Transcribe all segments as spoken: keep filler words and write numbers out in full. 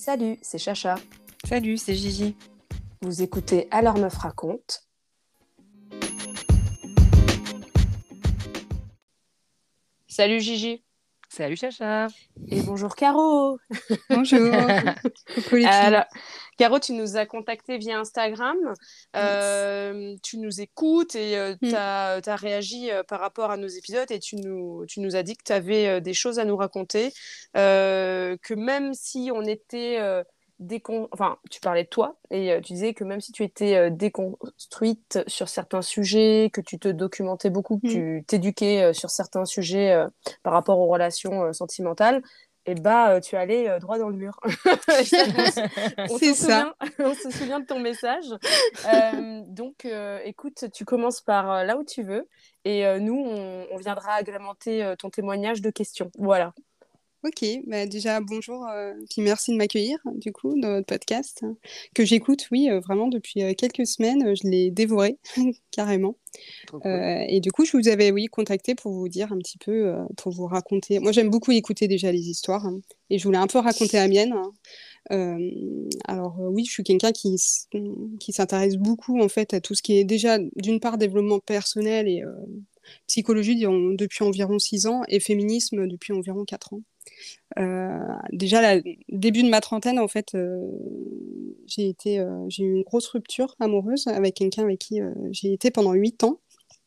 Salut, c'est Chacha. Salut, c'est Gigi. Vous écoutez Alors Meuf raconte. Salut Gigi. Salut Chacha. Et bonjour Caro. Bonjour. Coucou les filles. Alors, Caro, tu nous as contacté via Instagram. Euh, Yes. Tu nous écoutes et euh, Mm. tu as réagi euh, par rapport à nos épisodes et tu nous, tu nous as dit que tu avais euh, des choses à nous raconter. Euh, que même si on était... euh, décon... Enfin, tu parlais de toi et euh, tu disais que même si tu étais euh, déconstruite sur certains sujets, que tu te documentais beaucoup, que Mm. tu t'éduquais euh, sur certains sujets euh, par rapport aux relations euh, sentimentales, et bah euh, tu allais euh, droit dans le mur. Ça, on, on C'est s'en ça. souvient, on se souvient de ton message. Euh, donc, euh, écoute, tu commences par euh, là où tu veux et euh, nous, on, on viendra agrémenter euh, ton témoignage de questions. Voilà. Ok, bah déjà bonjour, euh, puis merci de m'accueillir du coup dans votre podcast hein, que j'écoute, oui, euh, vraiment depuis euh, quelques semaines, euh, je l'ai dévoré carrément. Trop cool. Euh, et du coup, je vous avais oui contacté pour vous dire un petit peu, euh, pour vous raconter. Moi, j'aime beaucoup écouter déjà les histoires hein, et je voulais un peu raconter la mienne. Hein. Euh, alors euh, oui, je suis quelqu'un qui s- qui s'intéresse beaucoup en fait à tout ce qui est déjà d'une part développement personnel et euh, psychologie disons, depuis environ six ans et féminisme depuis environ quatre ans. Euh, déjà, le début de ma trentaine, en fait, euh, j'ai été, euh, j'ai eu une grosse rupture amoureuse avec quelqu'un avec qui euh, j'ai été pendant huit ans.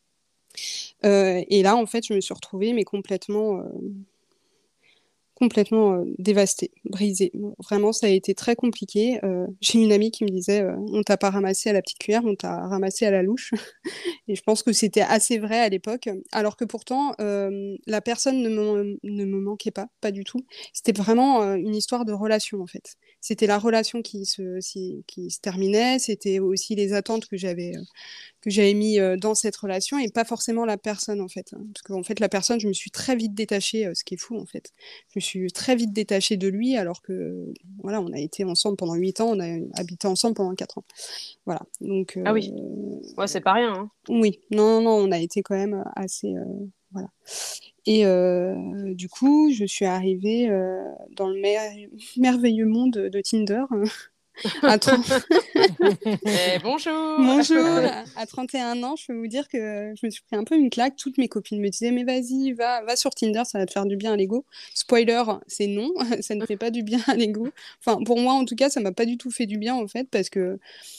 Euh, et là, en fait, je me suis retrouvée, mais complètement, euh, complètement euh, dévastée, brisée. Vraiment, ça a été très compliqué. Euh, j'ai une amie qui me disait, euh, on t'a pas ramassé à la petite cuillère, on t'a ramassé à la louche. Et je pense que c'était assez vrai à l'époque, alors que pourtant, euh, la personne ne me, ne me manquait pas, pas du tout. C'était vraiment euh, une histoire de relation, en fait. C'était la relation qui se, si- qui se terminait, c'était aussi les attentes que j'avais euh, que j'avais mis euh, dans cette relation et pas forcément la personne, en fait. Hein. Parce qu'en fait, la personne, je me suis très vite détachée, euh, ce qui est fou, en fait. Je me suis très vite détachée de lui, alors que, voilà, on a été ensemble pendant huit ans, on a habité ensemble pendant quatre ans. Voilà. Donc, Ah euh, oui, ouais, c'est pas rien. Hein. oui, non, non, non, on a été quand même assez. Euh, voilà. Et euh, du coup, je suis arrivée euh, dans le mer- merveilleux monde de Tinder. à trente Et bonjour. Bonjour, à trente et un ans, je peux vous dire que je me suis pris un peu une claque. Toutes mes copines me disaient, mais vas-y, va, va sur Tinder, ça va te faire du bien à l'ego. Spoiler, c'est non, ça ne fait pas du bien à l'ego. Enfin, pour moi, en tout cas, ça m'a pas du tout fait du bien, en fait, parce que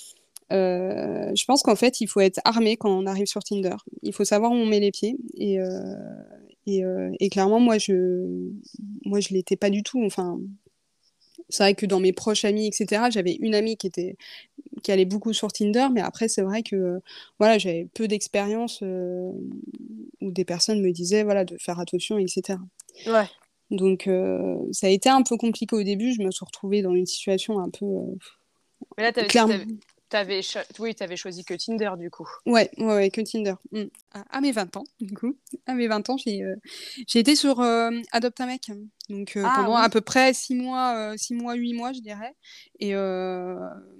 Euh, je pense qu'en fait, il faut être armé quand on arrive sur Tinder. Il faut savoir où on met les pieds. Et, euh, et, euh, et clairement, moi, je moi, je l'étais pas du tout. Enfin, c'est vrai que dans mes proches amis, et cetera, j'avais une amie qui était qui allait beaucoup sur Tinder, mais après, c'est vrai que euh, voilà, j'avais peu d'expérience euh, où des personnes me disaient voilà de faire attention, et cetera. Ouais. Donc, euh, ça a été un peu compliqué au début. Je me suis retrouvée dans une situation un peu euh, Mais là, t'avais, clairement. t'avais, t'avais cho- oui, t'avais choisi que Tinder, du coup. Ouais, ouais, ouais, que Tinder. Mm. À, à mes vingt ans, du coup. À mes vingt ans, j'ai euh, j'ai été sur euh, Adopte un mec. Donc euh, Ah pendant à oui. peu près six mois, euh, six mois, huit mois, je dirais. Et, euh,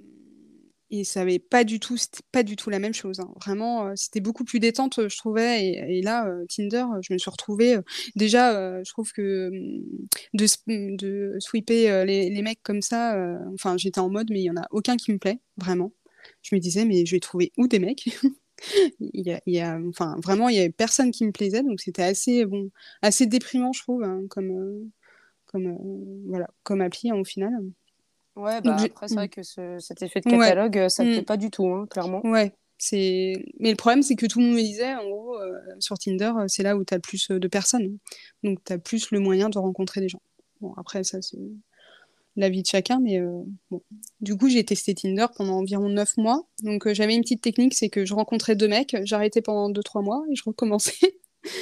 et ça avait pas du tout, c'était pas du tout la même chose. Hein. Vraiment, euh, c'était beaucoup plus détente, euh, je trouvais. Et, et là, euh, Tinder, euh, je me suis retrouvée. euh, déjà, euh, je trouve que hum, de, sp- de sweeper euh, les, les mecs comme ça, euh, enfin, j'étais en mode, mais il y en a aucun qui me plaît, vraiment. Je me disais, mais je vais trouver où des mecs? il y a, il y a- enfin, vraiment, il y avait personne qui me plaisait, donc c'était assez, bon, assez déprimant, je trouve, hein, comme, euh, comme, euh, voilà, comme appli hein, au final. Ouais, Donc, bah j'ai- après, c'est mm. vrai que ce- cet effet de ouais, catalogue, euh, ça te mm, plaît pas du tout, hein, clairement. ouais, c'est. Mais le problème, c'est que tout le monde me disait, en gros, euh, sur Tinder, euh, c'est là où tu as le plus euh, de personnes, donc tu as plus le moyen de rencontrer des gens. Bon, après, ça, c'est la vie de chacun, mais euh, bon. Du coup, j'ai testé Tinder pendant environ neuf mois. Donc, euh, j'avais une petite technique, c'est que je rencontrais deux mecs, j'arrêtais pendant deux trois mois et je recommençais.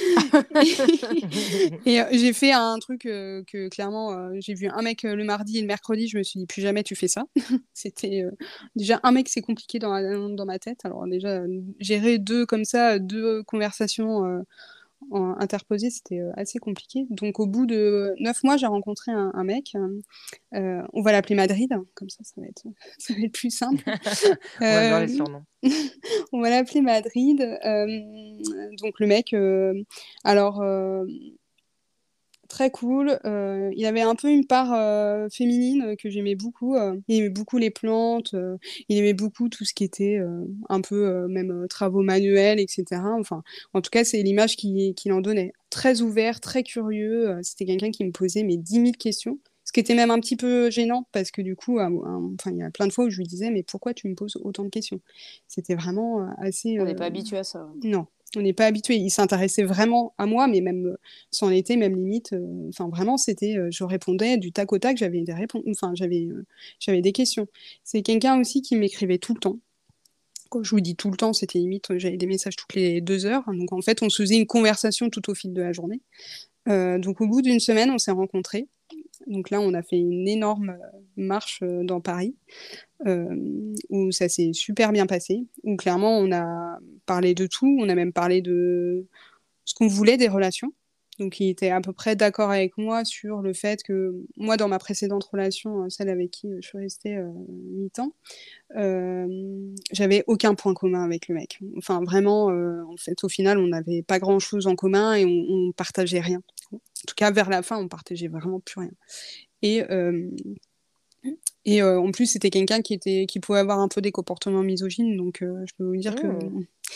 Et euh, j'ai fait un truc euh, que clairement, euh, j'ai vu un mec euh, le mardi et le mercredi, je me suis dit plus jamais tu fais ça. C'était euh, déjà un mec, c'est compliqué dans, la- dans ma tête. Alors déjà, euh, gérer deux comme ça, deux conversations euh, en- interposées, c'était euh, assez compliqué. Donc au bout de neuf mois, j'ai rencontré un, un mec. Euh, on va l'appeler Madrid, comme ça, ça va être, ça va être plus simple. On adore Euh, les surnoms. on va l'appeler Madrid. Euh, donc le mec, euh, alors. Euh, très cool. Euh, il avait un peu une part euh, féminine que j'aimais beaucoup. Euh, il aimait beaucoup les plantes. Euh, il aimait beaucoup tout ce qui était euh, un peu euh, même euh, travaux manuels, et cetera. Enfin, en tout cas, c'est l'image qu'il qu'il en donnait. Très ouvert, très curieux. Euh, c'était quelqu'un qui me posait mes dix mille questions. Ce qui était même un petit peu gênant parce que du coup, à- à- enfin, il y a plein de fois où je lui disais, mais pourquoi tu me poses autant de questions? C'était vraiment euh, assez... On n'est euh, pas habitué à ça. Ouais. Non, on n'est pas habitué. Il s'intéressait vraiment à moi, mais même euh, c'en était, même limite. euh, Enfin, vraiment, c'était... euh, je répondais du tac au tac, j'avais des réponses... Enfin, j'avais euh, j'avais des questions. C'est quelqu'un aussi qui m'écrivait tout le temps. Quand je vous dis tout le temps, c'était limite, euh, j'avais des messages toutes les deux heures. Donc, en fait, on se faisait une conversation tout au fil de la journée. Euh, donc, au bout d'une semaine, on s'est rencontrés. Donc là, on a fait une énorme euh, marche euh, dans Paris, euh, où ça s'est super bien passé, où clairement, on a parlé de tout, on a même parlé de ce qu'on voulait des relations. Donc il était à peu près d'accord avec moi sur le fait que moi, dans ma précédente relation, euh, celle avec qui je suis restée euh, huit ans, euh, j'avais aucun point commun avec le mec. Enfin, vraiment, euh, en fait, au final, on n'avait pas grand-chose en commun et on, on partageait rien. En tout cas, vers la fin, on partageait vraiment plus rien. Et, euh, et euh, en plus, c'était quelqu'un qui était, qui pouvait avoir un peu des comportements misogynes. Donc, euh, je peux vous dire que Mmh.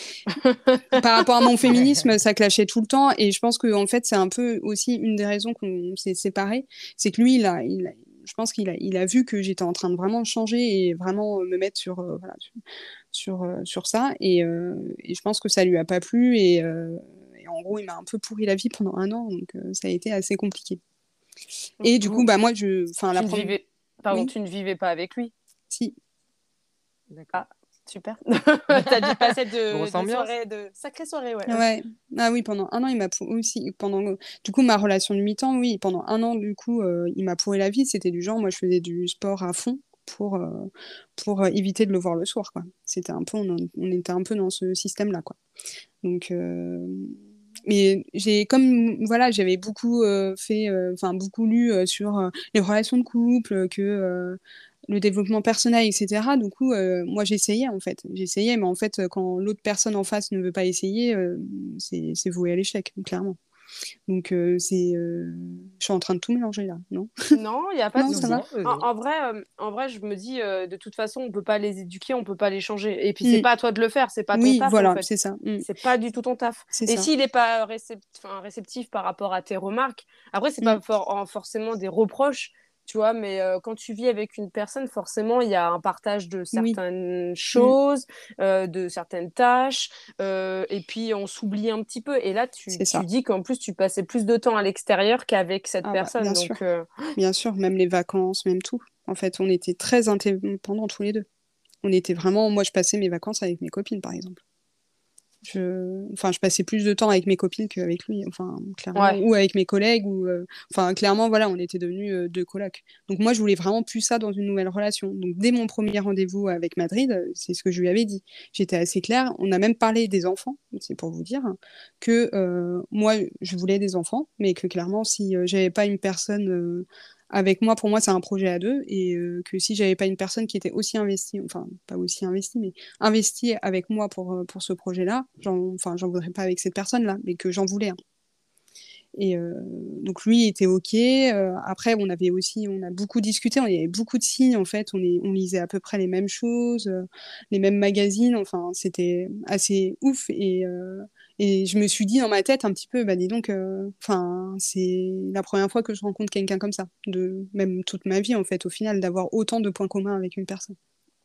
par rapport à mon féminisme, ça clashait tout le temps. Et je pense que en fait, c'est un peu aussi une des raisons qu'on s'est séparés. C'est que lui, il a, il a- je pense qu'il a, il a vu que j'étais en train de vraiment changer et vraiment me mettre sur, euh, voilà, sur, sur, euh, sur ça. Et, euh, et je pense que ça lui a pas plu. Et, euh, et en gros, il m'a un peu pourri la vie pendant un an. Donc, euh, ça a été assez compliqué. Et du coup, Vous, bah, moi, je, enfin, la tu ne première, vivais... Pardon, oui, tu ne vivais pas avec lui. si. D'accord. Ah, super. T'as dû passer de, Grosse des ambiance. soirées, de sacrées soirées, ouais. Ouais. Ah oui, pendant un an, il m'a pour- aussi pendant du coup ma relation de huit ans, oui, pendant un an du coup, euh, il m'a pourri la vie. C'était du genre, moi, je faisais du sport à fond pour euh, pour euh, éviter de le voir le soir, quoi. C'était un peu, on, en- on était un peu dans ce système-là, quoi. Donc, euh, mais j'ai comme voilà, j'avais beaucoup euh, fait, euh, enfin beaucoup lu euh, sur euh, les relations de couple, que euh, le développement personnel, et cetera. Du coup, euh, moi j'essayais en fait, j'essayais, mais en fait, quand l'autre personne en face ne veut pas essayer, euh, c'est c'est voué à l'échec, clairement. Donc euh, c'est, euh, je suis en train de tout mélanger là, non? Non, il n'y a pas de Non, Non, ça souci. va? non, En, vas-y. en vrai, euh, en vrai, je me dis, euh, de toute façon, on peut pas les éduquer, on peut pas les changer. Et puis, c'est Mm. pas à toi de le faire, c'est pas ton Oui, taf, en voilà, fait. c'est ça. Mm. C'est pas du tout ton taf. C'est Et ça. s'il n'est pas récept- enfin, réceptif par rapport à tes remarques, après, c'est Mm. pas for- en- forcément des reproches, tu vois, mais euh, quand tu vis avec une personne, forcément, il y a un partage de Oui. certaines Mm. choses, euh, de certaines tâches, euh, et puis on s'oublie un petit peu. Et là, tu, C'est tu ça. dis qu'en plus, tu passais plus de temps à l'extérieur qu'avec cette Ah bah personne. bien Donc, sûr. euh, Bien sûr, même les vacances, même tout. En fait, on était très indépendants tous les deux. On était vraiment, moi, je passais mes vacances avec mes copines, par exemple. Je, enfin, je passais plus de temps avec mes copines qu'avec lui, enfin, clairement, ouais. ou avec mes collègues, ou, euh, enfin, clairement, voilà, on était devenus euh, deux colocs. Donc, moi, je voulais vraiment plus ça dans une nouvelle relation. Donc, dès mon premier rendez-vous avec Madrid, euh, c'est ce que je lui avais dit. J'étais assez claire. On a même parlé des enfants, c'est pour vous dire, hein, que euh, moi, je voulais des enfants, mais que clairement, si euh, j'avais pas une personne euh, avec moi, pour moi, c'est un projet à deux, et euh, que si j'avais pas une personne qui était aussi investie, enfin, pas aussi investie, mais investi avec moi pour, euh, pour ce projet-là, j'en, enfin, j'en voudrais pas avec cette personne-là, mais que j'en voulais un. Et euh, donc lui il était ok. Euh, après, on avait aussi, on a beaucoup discuté, on y avait beaucoup de signes en fait. On, est, on lisait à peu près les mêmes choses, euh, les mêmes magazines. Enfin, c'était assez ouf. Et, euh, et je me suis dit dans ma tête un petit peu, bah dis donc, euh, enfin, c'est la première fois que je rencontre quelqu'un comme ça, de même toute ma vie en fait, au final, d'avoir autant de points communs avec une personne.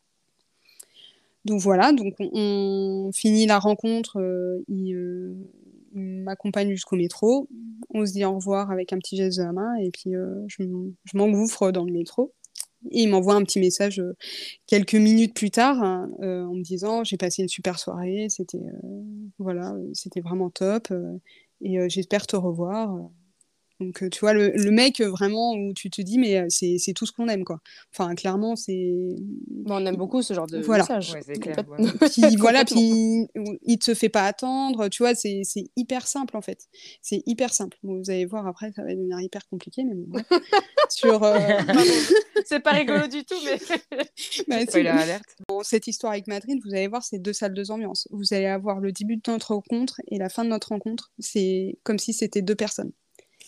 Donc voilà, donc on, on finit la rencontre, euh, il, euh, il m'accompagne jusqu'au métro, on se dit au revoir avec un petit geste de la main et puis euh, je, m- je m'engouffre dans le métro. Et il m'envoie un petit message euh, quelques minutes plus tard hein, euh, en me disant j'ai passé une super soirée, c'était euh, voilà, euh, c'était vraiment top euh, et euh, j'espère te revoir. Donc, euh, tu vois, le, le mec, euh, vraiment, où tu te dis, mais euh, c'est c'est tout ce qu'on aime, quoi. Enfin, clairement, c'est... Bon, on aime beaucoup ce genre de Voilà. message. Ouais, c'est clair. Complète- Ouais, ouais. Puis voilà, Complètement. puis il te fait pas attendre, tu vois, c'est c'est hyper simple, en fait. C'est hyper simple. Bon, vous allez voir, après, ça va devenir hyper compliqué, mais bon, bref. Sur... euh, Pardon, je- c'est pas rigolo du tout, mais bah, si, Spoiler alerte. dans cette histoire avec Madrid, vous allez voir, c'est deux salles, deux ambiances. Vous allez avoir le début de notre rencontre et la fin de notre rencontre. C'est comme si c'était deux personnes.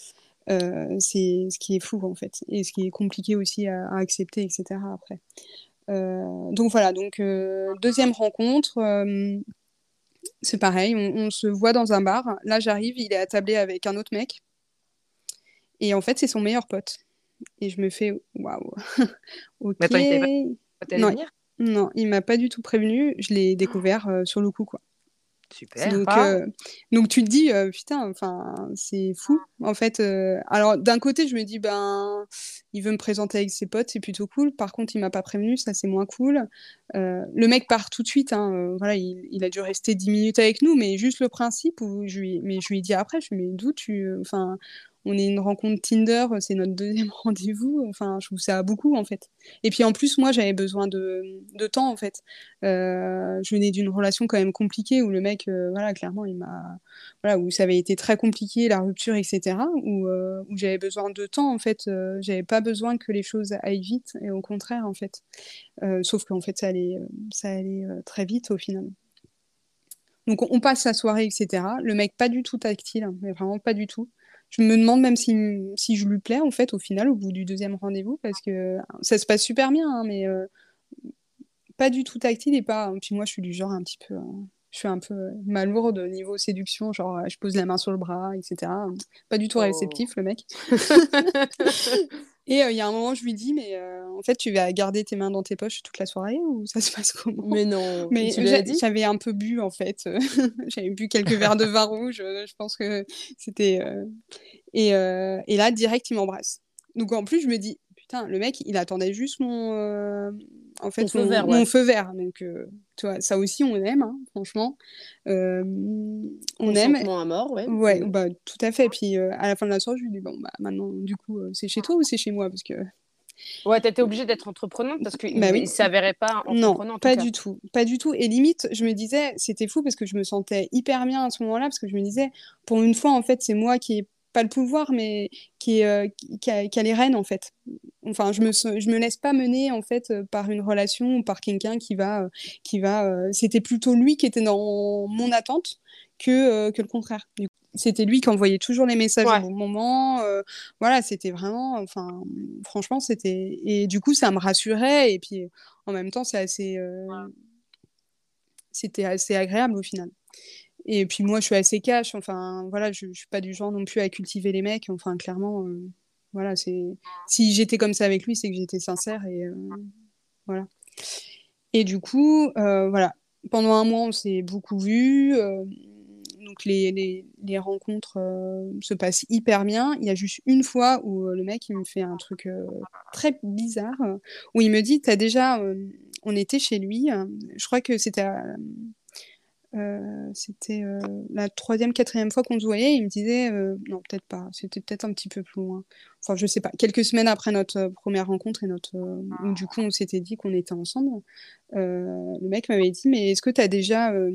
Euh, c'est ce qui est fou en fait, et ce qui est compliqué aussi à, à accepter, et cetera après. Euh, donc voilà, donc euh, deuxième rencontre, euh, c'est pareil, on, on se voit dans un bar. Là, j'arrive, il est attablé avec un autre mec, et en fait, c'est son meilleur pote. Et je me fais, waouh, Mais ok. attends, il t'avait pas dit que t'allais Non, venir? non, il m'a pas du tout prévenu. Je l'ai découvert euh, sur le coup, quoi. Super. Donc, Ah, euh, donc tu te dis, euh, putain, enfin, c'est fou. En fait, euh, alors d'un côté, je me dis, ben, il veut me présenter avec ses potes, c'est plutôt cool. Par contre, il m'a pas prévenu, ça c'est moins cool. Euh, le mec part tout de suite, hein, euh, voilà, il, il a dû rester dix minutes avec nous, mais juste le principe où je lui, mais je lui ai dit après, je lui ai dit, mais d'où tu, enfin, on est une rencontre Tinder, c'est notre deuxième rendez-vous. Enfin, je trouve ça beaucoup en fait. Et puis en plus, moi, j'avais besoin de, de temps en fait. Euh, je venais d'une relation quand même compliquée où le mec, euh, voilà, clairement, il m'a, voilà, où ça avait été très compliqué, la rupture, et cetera. Où, euh, où j'avais besoin de temps, en fait. Euh, j'avais pas besoin que les choses aillent vite, et au contraire, en fait. Euh, sauf qu'en fait, ça allait, euh, ça allait euh, très vite au final. Donc on, on passe la soirée, et cetera. Le mec pas du tout tactile, hein, mais vraiment pas du tout. Je me demande même si, si je lui plais, en fait, au final, au bout du deuxième rendez-vous, parce que ça se passe super bien, hein, mais euh, pas du tout tactile et pas. Puis moi, je suis du genre un petit peu. euh, Je suis un peu euh, malourde au niveau séduction, genre euh, je pose la main sur le bras, et cetera. Pas du tout oh. réceptif, le mec. Et euh, il y a un moment, je lui dis, mais euh, en fait, tu vas garder tes mains dans tes poches toute la soirée ou ça se passe comment? Mais non, Mais tu euh, lui as j'a- dit? j'avais un peu bu, en fait. J'avais bu quelques verres de vin rouge. euh, Je pense que c'était. euh, Et, euh, et là, direct, il m'embrasse. Donc en plus, je me dis, putain, le mec, il attendait juste mon, euh, en Ton fait, feu mon, vert, mon ouais. feu vert. Donc, euh, tu vois, ça aussi, on aime, hein, franchement. Euh, on aime. Consentement à mort, ouais. Ouais, Mhm. bah, tout à fait. Puis euh, à la fin de la soirée, je lui dis, bon, bah, maintenant, du coup, euh, c'est chez toi ou c'est chez moi? Parce que, Ouais, t'étais obligée d'être entreprenante parce qu'il bah il oui, s'avérait pas non, entreprenant en tout pas cas. du tout, pas du tout. Et limite, je me disais, c'était fou parce que je me sentais hyper bien à ce moment-là, parce que je me disais, pour une fois, en fait, c'est moi qui ai pas le pouvoir, mais qui, est, euh, qui, qui a, qui a les rênes, en fait. Enfin, je me, se- je me laisse pas mener, en fait, euh, par une relation ou par quelqu'un qui va, euh, qui va. euh, C'était plutôt lui qui était dans mon attente que, euh, que le contraire. Du coup, c'était lui qui envoyait toujours les messages au Ouais. bon moment. euh, voilà, c'était vraiment, enfin, franchement, c'était. Et du coup, ça me rassurait. Et puis, en même temps, c'est assez, euh, c'était assez agréable au final. Et puis moi, je suis assez cash. Enfin, voilà, je, je suis pas du genre non plus à cultiver les mecs. Enfin, clairement, euh, voilà, c'est. Si j'étais comme ça avec lui, c'est que j'étais sincère et euh, voilà. Et du coup, euh, voilà. Pendant un mois, on s'est beaucoup vus. euh, donc les, les, les rencontres euh, se passent hyper bien. Il y a juste une fois où euh, le mec il me fait un truc euh, très bizarre, euh, où il me dit, t'as déjà, euh, on était chez lui, euh, je crois que c'était à- euh, c'était euh, la troisième, quatrième fois qu'on se voyait. Il me disait, euh, non, peut-être pas, c'était peut-être un petit peu plus loin. Enfin, je sais pas, quelques semaines après notre euh, première rencontre et notre, euh, où du coup on s'était dit qu'on était ensemble, euh, le mec m'avait dit, mais est-ce que tu as déjà euh,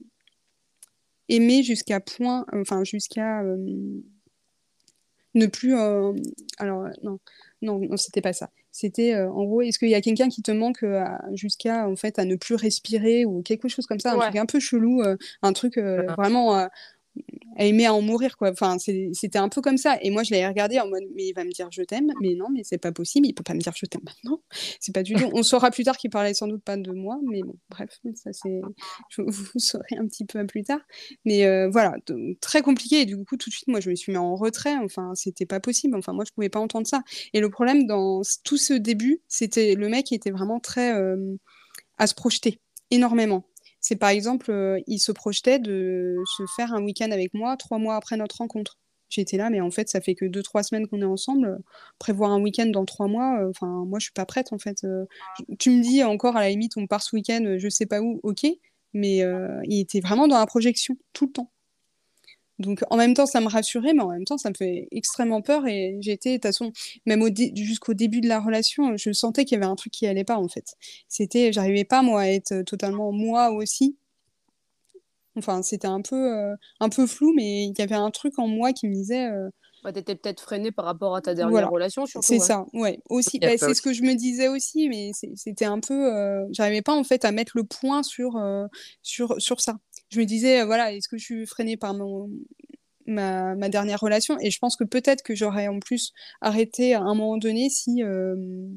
aimé jusqu'à point, enfin jusqu'à euh, ne plus. euh, alors, euh, non, non, non, c'était pas ça. C'était euh, en gros, est-ce qu'il y a quelqu'un qui te manque euh, à- jusqu'à en fait à ne plus respirer ou quelque chose comme ça, un truc Ouais. un peu chelou, euh, un truc euh, Ah, vraiment euh, elle aimait à en mourir, quoi. Enfin, c'est- c'était un peu comme ça. Et moi, je l'avais regardé en mode, mais il va me dire je t'aime. Mais non, mais c'est pas possible. Il peut pas me dire je t'aime maintenant. C'est pas du tout. On saura plus tard qu'il parlait sans doute pas de moi. Mais bon, bref, ça c'est. je- Vous saurez un petit peu plus tard. Mais euh, voilà, donc, très compliqué. Et du coup, tout de suite, moi, je me suis mis en retrait. Enfin, c'était pas possible. Enfin, moi, je pouvais pas entendre ça. Et le problème dans tout ce début, c'était le mec qui était vraiment très euh, à se projeter énormément. C'est par exemple, euh, il se projetait de se faire un week-end avec moi trois mois après notre rencontre. J'étais là, mais en fait, ça fait que deux, trois semaines qu'on est ensemble. Prévoir un week-end dans trois mois, euh, enfin, moi, je suis pas prête, en fait. Euh, je- tu me dis encore, à la limite, on part ce week-end, euh, je sais pas où, ok, mais euh, il était vraiment dans la projection, tout le temps. Donc en même temps, ça me rassurait, mais en même temps, ça me fait extrêmement peur. Et j'étais, de toute façon, même au dé- jusqu'au début de la relation, je sentais qu'il y avait un truc qui allait pas, en fait. C'était, j'arrivais pas, moi, à être totalement moi aussi. Enfin, c'était un peu, euh, un peu flou, mais il y avait un truc en moi qui me disait, euh, Bah, t'étais peut-être freinée par rapport à ta dernière voilà, relation, surtout, c'est ouais. ça, ouais. Aussi, il y a bah, ça c'est ce que aussi. je me disais aussi, mais c'est- c'était un peu, euh, j'arrivais pas, en fait, à mettre le point sur, euh, sur, sur ça. Je me disais, euh, voilà, est-ce que je suis freinée par mon, ma, ma dernière relation. Et je pense que peut-être que j'aurais en plus arrêté à un moment donné si, euh,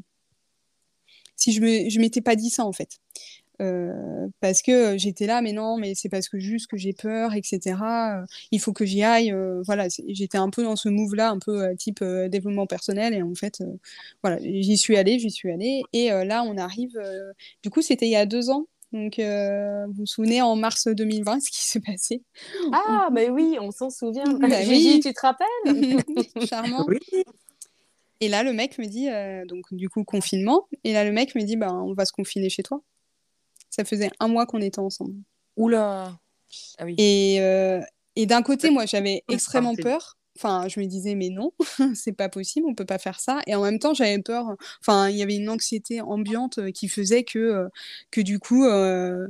si je me, je m'étais pas dit ça, en fait. Euh, parce que j'étais là, mais non, mais c'est parce que juste que j'ai peur, et cetera. Euh, il faut que j'y aille. Euh, voilà, c'est- j'étais un peu dans ce move-là, un peu euh, type euh, développement personnel. Et en fait, euh, voilà, j'y suis allée, j'y suis allée. Et euh, là, on arrive. Euh, du coup, c'était il y a deux ans. Donc, euh, vous vous souvenez, en mars deux mille vingt, ce qui s'est passé. On- Ah, mais oui, on s'en souvient. Bah Gigi, oui, tu te rappelles? charmant. Oui. Et là, le mec me dit, euh, donc du coup, confinement. Et là, le mec me dit, bah, on va se confiner chez toi. Ça faisait un mois qu'on était ensemble. Oula. Ah oui. Et, euh, et d'un côté, moi, j'avais Hum, extrêmement c'est- peur. Enfin, je me disais, mais non, c'est pas possible, on peut pas faire ça. Et en même temps, j'avais peur. Enfin, il y avait une anxiété ambiante euh, qui faisait que, euh, que du coup, euh,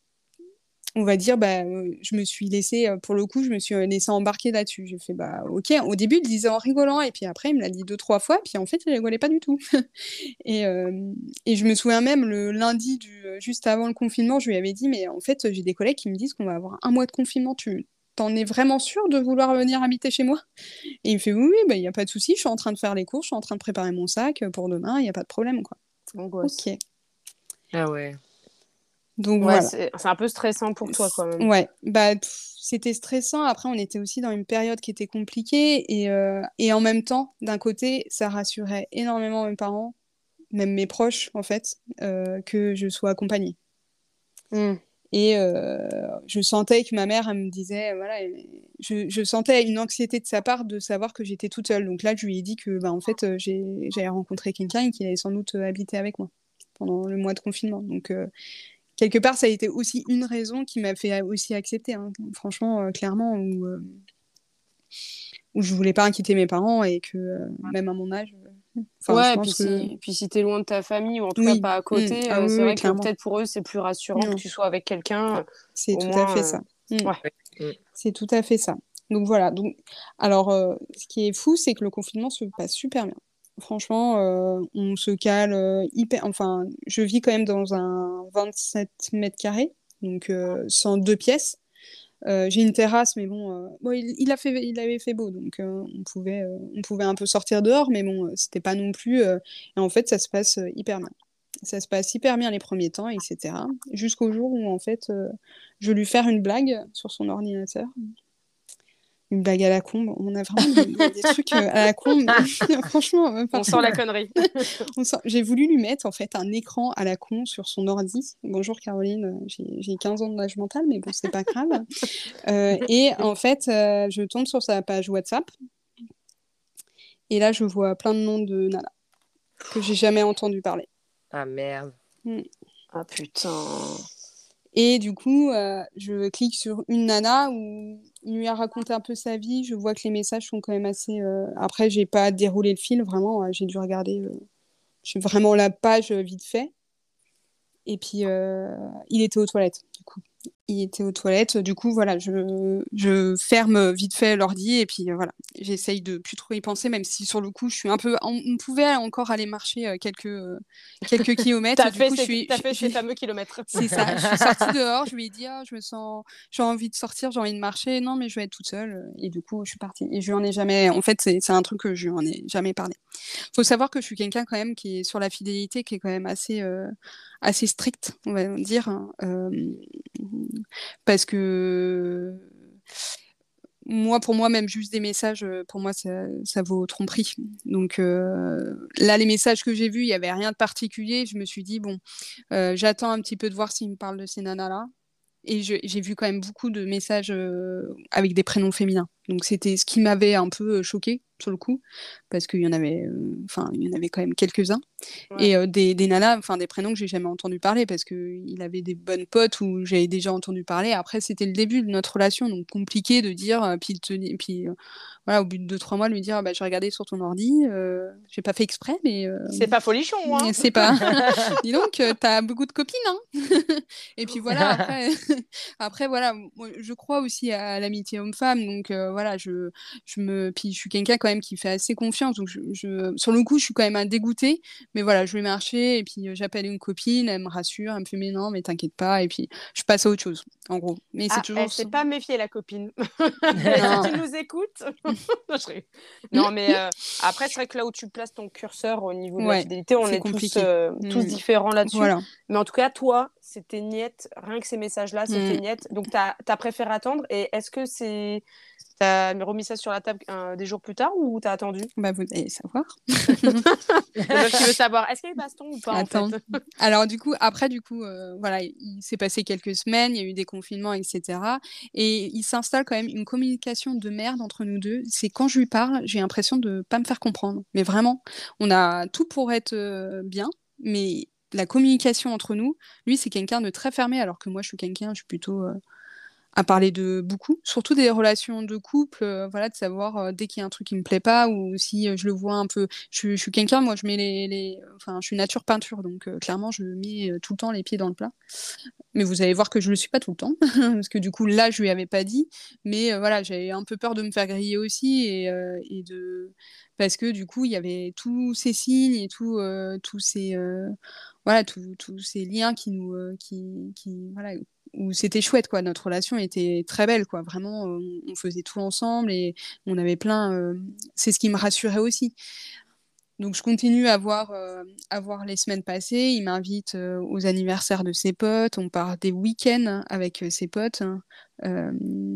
on va dire, bah, euh, je me suis laissée, euh, pour le coup, je me suis euh, laissée embarquer là-dessus. J'ai fait, bah, ok. Au début, il le disait en rigolant, et puis après, il me l'a dit deux, trois fois, puis en fait, il rigolait pas du tout. Et, euh, et je me souviens même le lundi, du, euh, juste avant le confinement, je lui avais dit, mais en fait, j'ai des collègues qui me disent qu'on va avoir un mois de confinement. Tu t'en es vraiment sûr de vouloir venir habiter chez moi? Et il me fait, oui, oui, bah, il n'y a pas de souci, je suis en train de faire les courses, je suis en train de préparer mon sac pour demain, il n'y a pas de problème, quoi. Angoisse. Ok. Ah ouais. Donc Ouais, voilà. c'est c'est un peu stressant pour toi quand même. Ouais, bah, pff, c'était stressant. Après, on était aussi dans une période qui était compliquée. Et, euh, et en même temps, d'un côté, ça rassurait énormément mes parents, même mes proches, en fait, euh, que je sois accompagnée. Hmm. Et euh, je sentais que ma mère, elle me disait, voilà, elle- je, je sentais une anxiété de sa part de savoir que j'étais toute seule. Donc là, je lui ai dit que, bah, en fait, euh, j'ai, j'avais rencontré quelqu'un et qu'il allait sans doute euh, habiter avec moi pendant le mois de confinement. Donc, euh, quelque part, ça a été aussi une raison qui m'a fait aussi accepter, hein, franchement, euh, clairement, où, euh, où je voulais pas inquiéter mes parents et que, euh, même à mon âge, euh, enfin, je Ouais, et puis pense que si, puis si t'es loin de ta famille ou en tout cas oui, pas à mm, côté, ah euh, oui, c'est oui, vrai que clairement. peut-être pour eux c'est plus rassurant que Non, tu sois avec quelqu'un. euh, c'est Au tout à fait moins, ça. Mm. euh, ouais. Hum. C'est tout à fait ça. Donc voilà. Donc, alors, euh, ce qui est fou, c'est que le confinement se passe super bien. Franchement, euh, on se cale euh, hyper. Enfin, je vis quand même dans un vingt-sept mètres carrés, donc euh, sans deux pièces. Euh, j'ai une terrasse, mais bon, euh, bon il, il a fait, il avait fait beau, donc euh, on pouvait, euh, on pouvait un peu sortir dehors, mais bon, euh, c'était pas non plus. Euh, et en fait, ça se passe euh, hyper bien. Ça se passe hyper bien les premiers temps, et cetera. Jusqu'au jour où, en fait, euh, je vais lui faire une blague sur son ordinateur. Une blague à la con. Bon, on a vraiment des, des- des trucs euh, à la con, mais franchement, euh, On enfin, sent la connerie. on sent- j'ai voulu lui mettre en fait un écran à la con sur son ordi. Bonjour Caroline, euh, j'ai j'ai quinze ans de l'âge mental, mais bon, c'est pas grave. Euh, et en fait, euh, je tombe sur sa page WhatsApp, et là, je vois plein de noms de nanas que j'ai jamais entendu parler. Ah merde. Mm. Ah putain. Et du coup, euh, je clique sur une nana où il lui a raconté un peu sa vie. Je vois que les messages sont quand même assez. euh, Après, j'ai pas déroulé le fil, vraiment. euh, j'ai dû regarder euh, j'ai vraiment la page euh, vite fait. Et puis, euh, il était aux toilettes, du coup. Il était aux toilettes. Du coup, voilà, je, je ferme vite fait l'ordi et puis euh, voilà, j'essaye de plus trop y penser, même si sur le coup, je suis un peu. On, on pouvait encore aller marcher euh, quelques, euh, quelques kilomètres. T'as Du fait coup, je ces, suis. t'as je- fait ces j'ai- fameux kilomètres. C'est ça, je suis sortie dehors, je lui ai dit, ah, je me sens, j'ai envie de sortir, j'ai envie de marcher, non, mais je vais être toute seule. Et du coup, je suis partie. Et je lui en ai jamais, en fait, c'est c'est un truc que je lui en ai jamais parlé. Faut savoir que je suis quelqu'un quand même qui est sur la fidélité, qui est quand même assez, euh, assez strict, on va dire, hein, euh, parce que moi, pour moi, même juste des messages, euh, pour moi, ça, ça vaut tromperie. Donc euh, là, les messages que j'ai vus, il y avait rien de particulier. Je me suis dit, bon, euh, j'attends un petit peu de voir s'il me parle de ces nanas-là. Et je- j'ai vu quand même beaucoup de messages euh, avec des prénoms féminins. Donc c'était ce qui m'avait un peu choqué sur le coup, parce qu'il y en avait, euh, enfin, il y en avait quand même quelques-uns. Ouais. Et euh, des, des nanas, enfin des prénoms que j'ai jamais entendu parler, parce qu'il avait des bonnes potes où j'avais déjà entendu parler. Après, c'était le début de notre relation, donc compliqué de dire, euh, puis, de te- puis euh, voilà, au bout de deux, trois mois, lui dire, ah, bah, j'ai regardé sur ton ordi, euh, j'ai pas fait exprès, mais euh, C'est pas folichon, hein. c'est pas. Dis donc, euh, t'as beaucoup de copines, hein. Et puis voilà, après, après voilà, moi, je crois aussi à l'amitié homme-femme, donc euh, voilà, je, je me, puis je suis quelqu'un quand même qui fait assez confiance. Donc, je, je... sur le coup, je suis quand même dégoûtée. Mais voilà, je vais marcher et puis euh, j'appelle une copine, elle me rassure, elle me fait mais non, mais t'inquiète pas. Et puis je passe à autre chose, en gros. Mais c'est Ah, elle toujours s'est ça. pas méfiée, la copine. Non. Si tu nous écoutes. Non, mais euh, après, c'est vrai que là où tu places ton curseur au niveau de la Ouais, fidélité, on c'est est tous, compliqué. euh, tous Mm. différents là-dessus. Voilà. Mais en tout cas, toi, c'était niette. Rien que ces messages-là, c'était Mm. niette. Donc, tu as préféré attendre. Et est-ce que c'est. T'as remis ça sur la table euh, des jours plus tard ou t'as attendu? Bah, vous allez savoir. La meuf qui veut savoir, est-ce qu'il y a eu baston ou pas en Attends. fait? Alors du coup, après du coup, euh, voilà, il s'est passé quelques semaines, il y a eu des confinements, et cetera. Et il s'installe quand même une communication de merde entre nous deux. C'est quand je lui parle, j'ai l'impression de pas me faire comprendre. Mais vraiment, on a tout pour être euh, bien, mais la communication entre nous, lui, c'est quelqu'un de très fermé, alors que moi, je suis quelqu'un, je suis plutôt euh, à parler de beaucoup, surtout des relations de couple, euh, voilà, de savoir euh, dès qu'il y a un truc qui me plaît pas ou si euh, je le vois un peu. Je, je suis quelqu'un, moi, je mets les, les... enfin, je suis nature peinture, donc euh, clairement, je mets euh, tout le temps les pieds dans le plat. Mais vous allez voir que je le suis pas tout le temps, parce que du coup, là, je lui avais pas dit, mais euh, voilà, j'avais un peu peur de me faire griller aussi et, euh, et de parce que du coup, il y avait tous ces signes et tout, euh, tous ces euh, voilà, tous tous ces liens qui nous, euh, qui, qui voilà où c'était chouette quoi, notre relation était très belle quoi, vraiment euh, on faisait tout ensemble et on avait plein euh, c'est ce qui me rassurait aussi. Donc je continue à voir euh, à voir les semaines passées, il m'invite euh, aux anniversaires de ses potes, on part des week-ends avec euh, ses potes. Euh,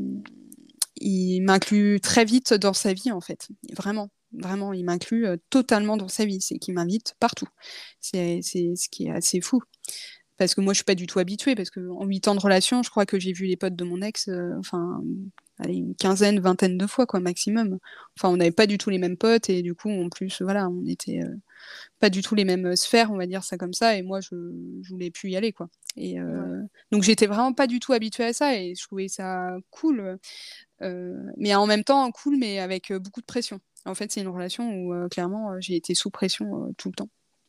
il m'inclut très vite dans sa vie en fait, vraiment. Vraiment, il m'inclut euh, totalement dans sa vie, c'est qu'il m'invite partout. C'est c'est ce qui est assez fou. Parce que moi, je suis pas du tout habituée, parce qu'en huit ans de relation, je crois que j'ai vu les potes de mon ex, euh, enfin, allez, une quinzaine, vingtaine de fois, quoi, maximum. Enfin, on n'avait pas du tout les mêmes potes, et du coup, en plus, voilà, on était euh, pas du tout les mêmes euh, sphères, on va dire ça comme ça, et moi, je, je voulais plus y aller, quoi. Et Ouais. euh, donc, j'étais vraiment pas du tout habituée à ça, et je trouvais ça cool, euh, mais en même temps, cool, mais avec euh, beaucoup de pression. En fait, c'est une relation où, euh, clairement, euh, j'ai été sous pression euh, tout le temps.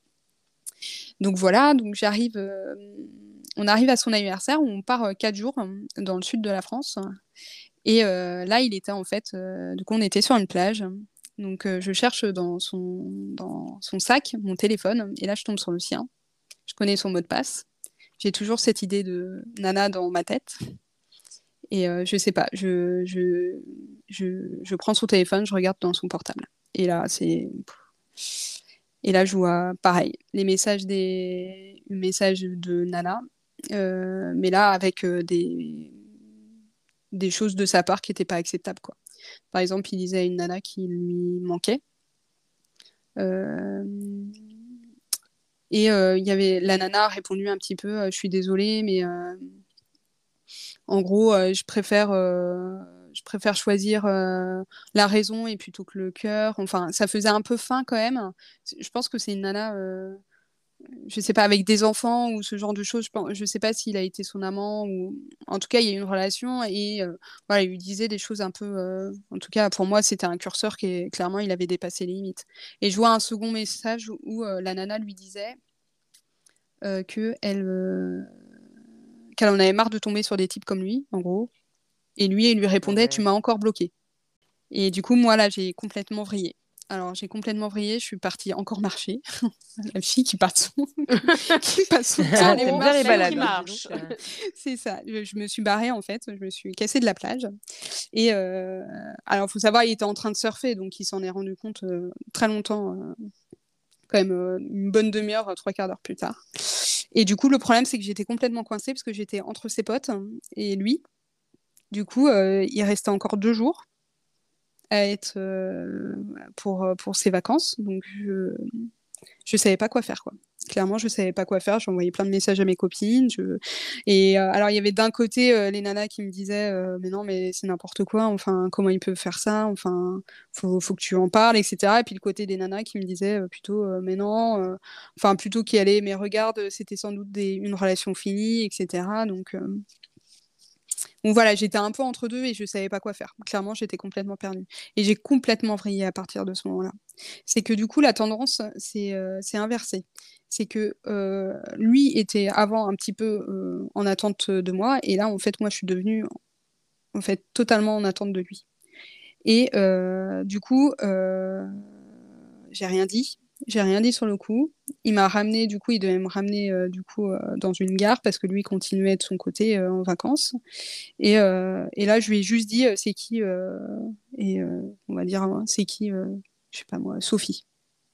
Donc voilà, donc j'arrive, euh, on arrive à son anniversaire où on part euh, quatre jours euh, dans le sud de la France. Et euh, là, il était en fait, euh, du coup, on était sur une plage. Donc euh, je cherche dans son, dans son sac mon téléphone et là, je tombe sur le sien. Je connais son mot de passe. J'ai toujours cette idée de nana dans ma tête. Et euh, je sais pas, je, je, je, je prends son téléphone, je regarde dans son portable. Et là, c'est. Et là, je vois pareil, les messages des messages de Nana, euh, mais là avec euh, des des choses de sa part qui n'étaient pas acceptables quoi. Par exemple, il disait à une nana qui lui manquait. Euh, et euh, il y avait la nana a répondu un petit peu, euh, je suis désolée, mais euh, en gros, euh, je préfère euh, je préfère choisir euh, la raison et plutôt que le cœur. Enfin, ça faisait un peu fin quand même. Je pense que c'est une nana. Euh, je sais pas, avec des enfants ou ce genre de choses. Je pense, je sais pas s'il a été son amant ou. En tout cas, il y a eu une relation et euh, voilà, il lui disait des choses un peu. Euh, En tout cas, pour moi, c'était un curseur qui est clairement, il avait dépassé les limites. Et je vois un second message où euh, la nana lui disait euh, que elle, euh, qu'elle en avait marre de tomber sur des types comme lui, en gros. Et lui, il lui Ah répondait, tu ouais. m'as encore bloqué. Et du coup, moi, là, j'ai complètement vrillé. Alors, j'ai complètement vrillé, je suis partie encore marcher. La fille qui passe son, qui passe son temps à aller Taureau, T'aimes bien les celle marcher. qui balades, hein, dis marche. donc. euh. C'est ça. Je, je me suis barrée, en fait. Je me suis cassée de la plage. Et euh, alors, il faut savoir, il était en train de surfer, donc il s'en est rendu compte euh, très longtemps, euh, quand même euh, une bonne demi-heure, trois quarts d'heure plus tard. Et du coup, le problème, c'est que j'étais complètement coincée parce que j'étais entre ses potes et lui. Du coup, euh, il restait encore deux jours à être euh, pour, pour ses vacances. Donc, je je savais pas quoi faire, quoi. Clairement, je savais pas quoi faire. J'ai envoyé plein de messages à mes copines. Je... Et euh, alors, il y avait d'un côté euh, les nanas qui me disaient euh, mais non, mais c'est n'importe quoi. Enfin, comment ils peuvent faire ça? Enfin, faut, faut que tu en parles, et cetera. Et puis le côté des nanas qui me disaient euh, plutôt euh, mais non. euh, Enfin, plutôt qui allaient mais regarde, c'était sans doute des... une relation finie, et cetera. Donc, euh, donc voilà, j'étais un peu entre deux et je savais pas quoi faire. Clairement, j'étais complètement perdue. Et j'ai complètement vrillé à partir de ce moment-là. C'est que du coup, la tendance c'est euh, c'est inversé. C'est que euh, lui était avant un petit peu euh, en attente de moi et là, en fait, moi, je suis devenue en fait totalement en attente de lui. Et euh, du coup, euh, j'ai rien dit. J'ai rien dit sur le coup. Il m'a ramené, du coup, il devait me ramener euh, du coup euh, dans une gare parce que lui continuait de son côté euh, en vacances. Et, euh, et là, je lui ai juste dit, euh, c'est qui euh, Et euh, on va dire, hein, c'est qui euh, Je sais pas moi, Sophie.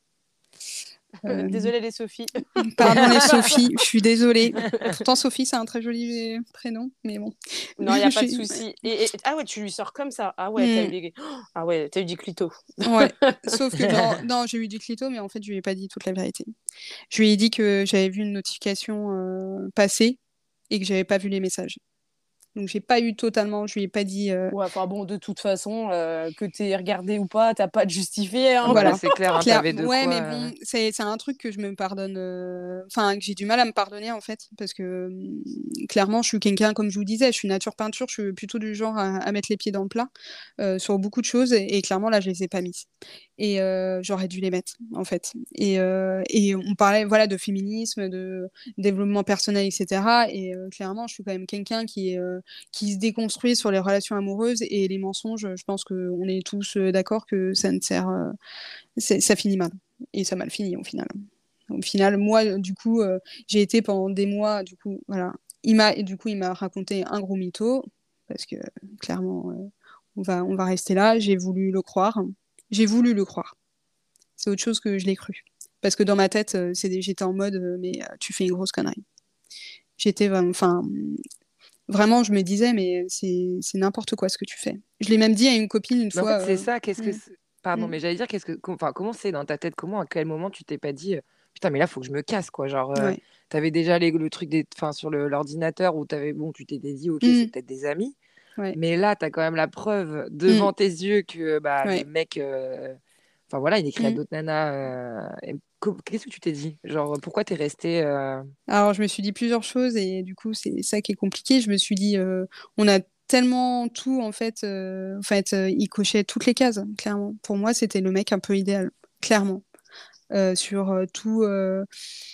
Euh, Désolée les Sophie. Pardon les Sophie, je suis désolée. Pourtant Sophie c'est un très joli prénom, mais bon. Non, il n'y a pas de Je- souci. Et, et- ah ouais, tu lui sors comme ça. Ah ouais, t'as eu Hmm, des... Ah ouais, t'as eu du clito. ouais. Sauf que non, non, j'ai eu du clito, mais en fait je lui ai pas dit toute la vérité. Je lui ai dit que j'avais vu une notification euh, passer et que j'avais pas vu les messages. Donc j'ai pas eu totalement, je lui ai pas dit. euh, Ouais, enfin bon, de toute façon, euh, que t'aies regardé ou pas, t'as pas de justifié. Ah Hein. bah là, Voilà. c'est clair, hein, Claire, t'avais de ouais, quoi. mais euh, bon, c'est c'est un truc que je me pardonne, euh, enfin, que j'ai du mal à me pardonner en fait, parce que hum, clairement, je suis quelqu'un, comme je vous disais, je suis nature peinture, je suis plutôt du genre à, à mettre les pieds dans le plat euh, sur beaucoup de choses, et, et clairement, là, je les ai pas mises. Et euh, j'aurais dû les mettre, en fait. Et, euh, et on parlait, voilà, de féminisme, de développement personnel, et cetera. Et euh, clairement, je suis quand même quelqu'un qui, est, euh, qui se déconstruit sur les relations amoureuses et les mensonges. Je pense qu'on est tous euh, d'accord que ça ne sert. euh, c'est- ça finit mal. Et ça a mal fini au final. Au final, moi, euh, du coup, euh, j'ai été pendant des mois, du coup, voilà. Il m'a, et du coup, il m'a raconté un gros mytho, parce que clairement, euh, on va, on va rester là. J'ai voulu le croire. J'ai voulu le croire. C'est autre chose que je l'ai cru. Parce que dans ma tête, euh, c'est des- j'étais en mode, euh, mais euh, tu fais une grosse connerie. J'étais vraiment, enfin, vraiment, je me disais, mais c'est, c'est n'importe quoi ce que tu fais. Je l'ai même dit à une copine une Mais en fois. fait, c'est euh, ça. Qu'est-ce que mm, c'est- Pardon, mm, mais j'allais dire, qu'est-ce que, com- enfin, comment c'est dans ta tête? Comment, à quel moment tu t'es pas dit, euh, putain, mais là, faut que je me casse, quoi. Genre, euh, ouais. t'avais déjà les- le truc des, enfin, sur le- l'ordinateur où t'avais, bon, tu t'étais dit, ok, c'est Mm, peut-être des amis, ouais. mais là, t'as quand même la preuve Mm, devant tes yeux que, bah, le ouais. mec, euh, enfin voilà, il écrit à Mm. d'autres nanas. euh, et co- Qu'est-ce que tu t'es dit? Genre, pourquoi t'es resté euh, Alors, je me suis dit plusieurs choses et du coup, c'est ça qui est compliqué. Je me suis dit, euh, on a tellement tout, en fait. euh, en fait, euh, il cochait toutes les cases, clairement. Pour moi, c'était le mec un peu idéal, clairement. Euh, sur euh, tout, euh,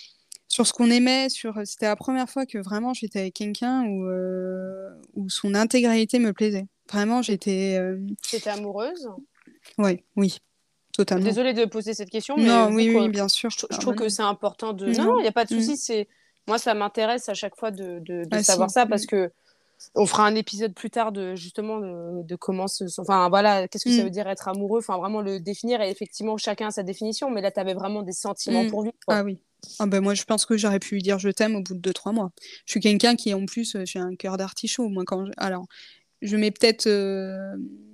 sur ce qu'on aimait, sur... C'était la première fois que vraiment j'étais avec quelqu'un où, euh, où son intégralité me plaisait. Vraiment, Et j'étais... euh, t'étais amoureuse? Ouais, oui, totalement. Désolée de poser cette question, mais Non, vu oui, oui, que bien sûr. je, je Ah trouve bah que non. c'est important de... Non, non, Non. il n'y a pas de Mm. souci. C'est... Moi, ça m'intéresse à chaque fois de, de, de Ah savoir si. ça parce Mm. que on fera un épisode plus tard de justement de, de comment se... Enfin, voilà, qu'est-ce que ça Mm. veut dire être amoureux? Enfin, vraiment le définir. Et effectivement, chacun a sa définition. Mais là, tu avais vraiment des sentiments Mm. pour lui, quoi. Ah oui. Ah ben moi, je pense que j'aurais pu lui dire je t'aime au bout de deux, trois mois. Je suis quelqu'un qui, en plus, euh, j'ai un cœur d'artichaut. Moi, quand je... Alors, je mets peut-être euh,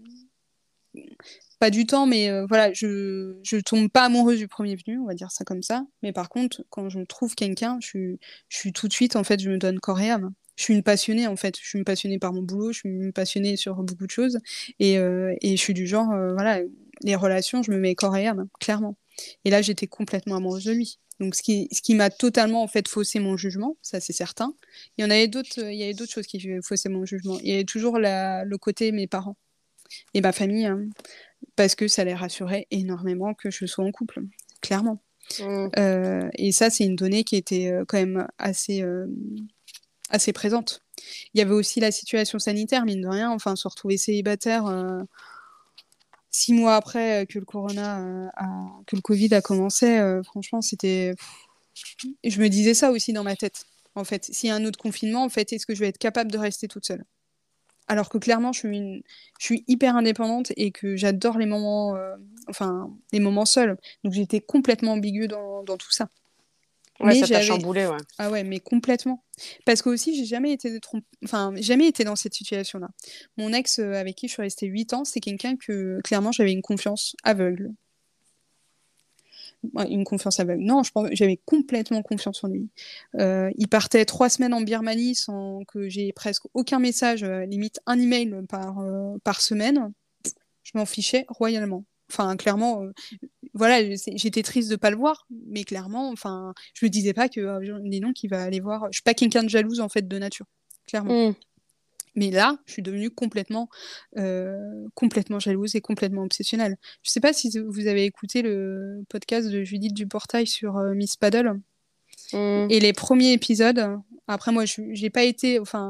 pas du temps, mais euh, voilà, je je tombe pas amoureuse du premier venu, on va dire ça comme ça. Mais par contre, quand je trouve quelqu'un, je suis je suis tout de suite, en fait, je me donne corps et âme. Je suis une passionnée, en fait. Je suis une passionnée par mon boulot, je suis une passionnée sur beaucoup de choses. Et, euh, et je suis du genre, euh, voilà, les relations, je me mets corps et âme, clairement. Et là, j'étais complètement amoureuse de lui. Donc, ce qui, ce qui m'a totalement, en fait, faussé mon jugement, ça, c'est certain. Il y en avait d'autres, euh, il y avait d'autres choses qui faussaient mon jugement. Il y avait toujours la, le côté mes parents et ma famille, hein, parce que ça les rassurait énormément que je sois en couple, clairement. Mm. Euh, et ça, c'est une donnée qui était euh, quand même assez, euh, assez présente. Il y avait aussi la situation sanitaire, mine de rien, enfin, se retrouver célibataire euh, six mois après euh, que le corona, euh, a... que le Covid a commencé, euh, franchement, c'était. Et je me disais ça aussi dans ma tête. En fait, s'il y a un autre confinement, en fait, est-ce que je vais être capable de rester toute seule? Alors que clairement, je suis, une... je suis hyper indépendante et que j'adore les moments, euh, enfin, les moments seuls. Donc j'étais complètement ambiguë dans, dans tout ça. Ouais, Mais ça t'a j'avais, chamboulé, ouais. ah ouais, mais complètement. Parce que aussi, j'ai jamais été trom- enfin, jamais été dans cette situation-là. Mon ex, euh, avec qui je suis restée huit ans, c'est quelqu'un que clairement j'avais une confiance aveugle. Ouais, une confiance aveugle. Non, je pense j'avais complètement confiance en lui. Euh, il partait trois semaines en Birmanie sans que j'ai presque aucun message, euh, limite un email par, euh, par semaine. Je m'en fichais royalement. Enfin, clairement, euh, voilà, c'est- j'étais triste de pas le voir, mais clairement, enfin, je me disais pas que, euh, dis donc, il va aller voir. Je suis pas quelqu'un de jalouse en fait de nature, clairement. Mm. Mais là, je suis devenue complètement, euh, complètement jalouse et complètement obsessionnelle. Je sais pas si vous avez écouté le podcast de Judith Duportail sur euh, Miss Paddle. Mm. Et les premiers épisodes, après moi, je j'ai pas été, enfin,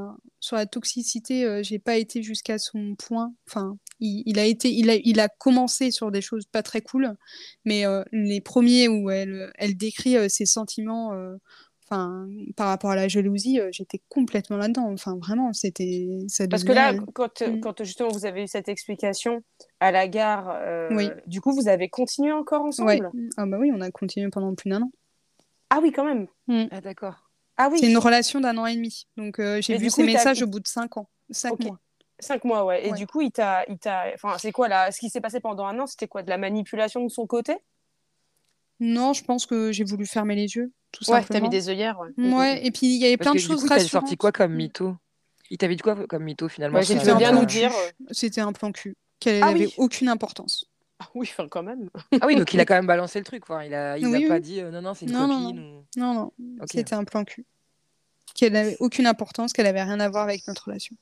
sur la toxicité, euh, j'ai pas été jusqu'à son point. Enfin, il, il a été, il a, il a commencé sur des choses pas très cool, mais euh, les premiers où elle, elle décrit euh, ses sentiments, euh, enfin, par rapport à la jalousie, euh, j'étais complètement là-dedans. Enfin, vraiment, c'était, ça Parce que là, devenait. quand, Mm. quand justement vous avez eu cette explication à la gare, Oui, euh, du coup, vous avez continué encore ouais. ensemble? Ah bah oui, on a continué pendant plus d'un an. Ah oui, quand même. Mm. Ah, d'accord. Ah C'est une oui. relation d'un an et demi. Donc, euh, j'ai Et vu du ses coup, il t'a... messages il- au bout de cinq ans, cinq Ok. mois. Cinq mois, ouais. Et Ouais. du coup, il t'a... Il t'a... Enfin, c'est quoi là? Ce qui s'est passé pendant un an, c'était quoi? De la manipulation de son côté? Non, je pense que j'ai voulu fermer les yeux, tout Ouais, t'as mis simplement. des œillères, ouais. Mm, mm, mm. Ouais, et puis il y avait Parce plein que de du choses coup, t'as sorti rassurantes. quoi comme Mm. mytho? Il t'avait dit quoi comme mytho finalement Ouais, si sur tu C'était veux un bien la... nous plan dire. cul. euh, C'était un plan cul. Qu'elle Ah n'avait oui. aucune importance. Ah oui, enfin, quand même. Ah oui, donc il a quand même balancé le truc, quoi. Il a, il a Oui, pas oui. dit euh, non, non, c'est une Non, non, copine non. ou. Non, non. Ok. C'était un plan cul. Qu'elle n'avait aucune importance, qu'elle avait rien à voir avec notre relation.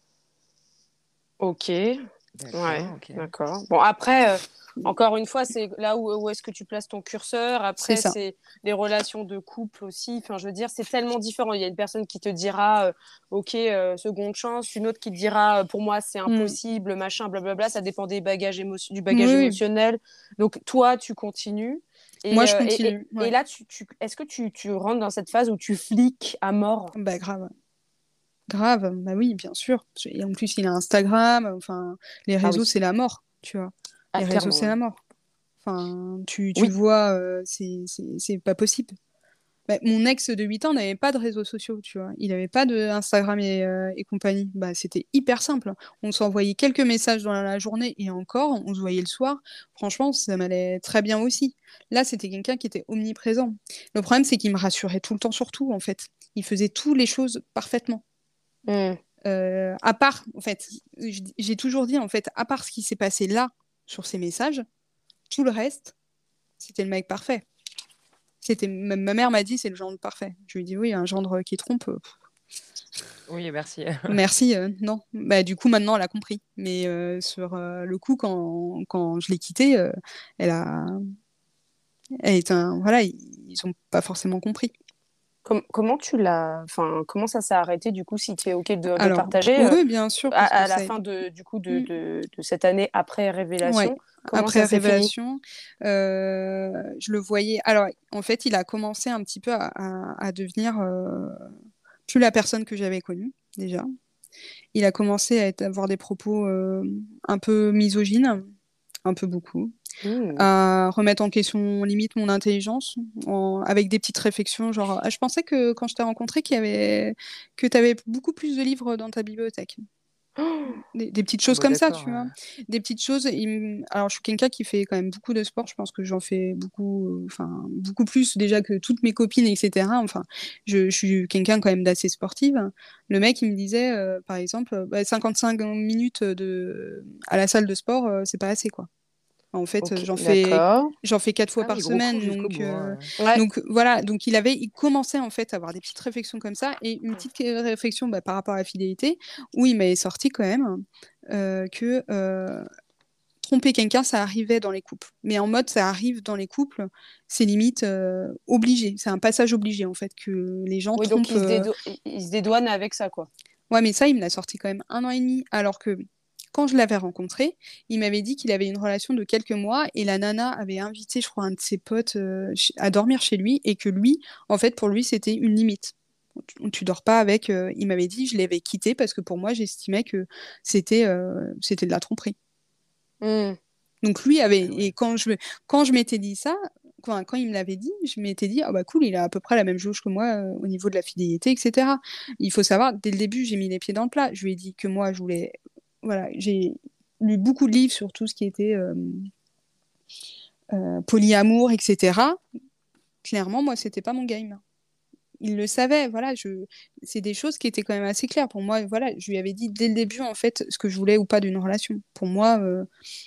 Ok. Ouais, D'accord, ok. d'accord. Bon, après, euh, encore une fois, c'est là où, où est-ce que tu places ton curseur. C'est Après, ça. c'est les relations de couple aussi. Enfin, je veux dire, c'est tellement différent. Il y a une personne qui te dira, euh, OK, euh, seconde chance. Une autre qui te dira, euh, pour moi, c'est Mm. impossible, machin, blablabla. Ça dépend des bagages émo- du bagage Oui, émotionnel. Donc, toi, tu continues. moi Et, je euh, et, et, continue. et Ouais. là, tu, tu, est-ce que tu, tu rentres dans cette phase où tu fliques à mort? Bah grave. Grave. Bah oui, bien sûr. Et en plus, il a Instagram. Enfin, les Ah réseaux, oui. c'est la mort, tu vois. Ah, Les réseaux, clairement, c'est ouais. la mort. Enfin, tu, tu Oui. vois, euh, c'est c'est- c'est pas possible. Bah, mon ex de huit ans n'avait pas de réseaux sociaux, tu vois. Il n'avait pas de Instagram et, euh, et compagnie. Bah, c'était hyper simple. On s'envoyait quelques messages dans la journée et encore, on se voyait le soir. Franchement, ça m'allait très bien aussi. Là, c'était quelqu'un qui était omniprésent. Le problème, c'est qu'il me rassurait tout le temps sur tout, en fait. Il faisait toutes les choses parfaitement. Mm. Euh, à part, en fait, j'ai toujours dit, en fait, à part ce qui s'est passé là, sur ces messages, tout le reste, c'était le mec parfait. C'était ma ma mère m'a dit c'est le gendre parfait. Je lui ai dit oui, un gendre qui trompe. euh, Oui, merci. Merci, euh, non. Bah du coup maintenant elle a compris. Mais euh, sur euh, le coup quand, quand je l'ai quitté, euh, elle a elle est un voilà, ils, ils ont pas forcément compris. Com- comment tu l'as, enfin, comment ça s'est arrêté du coup, si tu es OK de, de Alors partager euh, oui, bien sûr à, parce que à la ça fin de, du coup, de, Mm, de, de cette année après ouais. Révélation, comment Après ça s'est fini? Révélation, euh, je le voyais. Alors, en fait, il a commencé un petit peu à, à- à devenir euh, plus la personne que j'avais connue déjà. Il a commencé à être- avoir des propos euh, un peu misogynes, un peu beaucoup, Hmm. à remettre en question limite mon intelligence, en- avec des petites réflexions, genre ah, je pensais que quand je t'ai rencontré qu'il y avait que tu avais beaucoup plus de livres dans ta bibliothèque. Oh, Des, des petites Ah choses bah comme ça, d'accord. tu vois. euh. Des petites choses. il m- Alors, je suis quelqu'un qui fait quand même beaucoup de sport. Je pense que j'en fais beaucoup, euh, enfin, beaucoup plus déjà que toutes mes copines, et cetera. Enfin, je, je suis quelqu'un quand même d'assez sportive. Le mec, il me disait, euh, par exemple, euh, bah, cinquante-cinq minutes de... à la salle de sport, euh, c'est pas assez, quoi. En fait, ok, j'en fais d'accord. j'en fais quatre fois Ah par oui, gros coup semaine, jusqu'au donc bout, euh, hein. Ouais. donc voilà, donc il avait il commençait en fait à avoir des petites réflexions comme ça et une petite réflexion bah, par rapport à la fidélité où il m'avait sorti quand même euh, que euh, tromper quelqu'un ça arrivait dans les couples, mais en mode ça arrive dans les couples, c'est limite euh, obligé, c'est un passage obligé en fait que les gens Oui, donc trompent. il se, euh, dédou- il il se dédouane avec ça, quoi. Ouais, mais ça, il me l'a sorti quand même un an et demi, alors que quand je l'avais rencontré, il m'avait dit qu'il avait une relation de quelques mois et la nana avait invité, je crois, un de ses potes euh, ch- à dormir chez lui et que lui, en fait, pour lui, c'était une limite. Tu, tu dors pas avec. euh, il m'avait dit, je l'avais quitté parce que pour moi, j'estimais que c'était euh, c'était de la tromperie. Hmm. Donc lui avait Ah et ouais. quand je quand je m'étais dit ça, quand, quand il me l'avait dit, je m'étais dit ah bah cool, il a à peu près la même jauge que moi euh, au niveau de la fidélité, et cetera. Il faut savoir, dès le début, j'ai mis les pieds dans le plat. Je lui ai dit que moi, je voulais, voilà, j'ai lu beaucoup de livres sur tout ce qui était euh, euh, polyamour, et cetera. Clairement, moi, c'était pas mon game. Il le savait, voilà, je... c'est des choses qui étaient quand même assez claires pour moi. Voilà, je lui avais dit dès le début en fait ce que je voulais ou pas d'une relation. Pour moi, euh,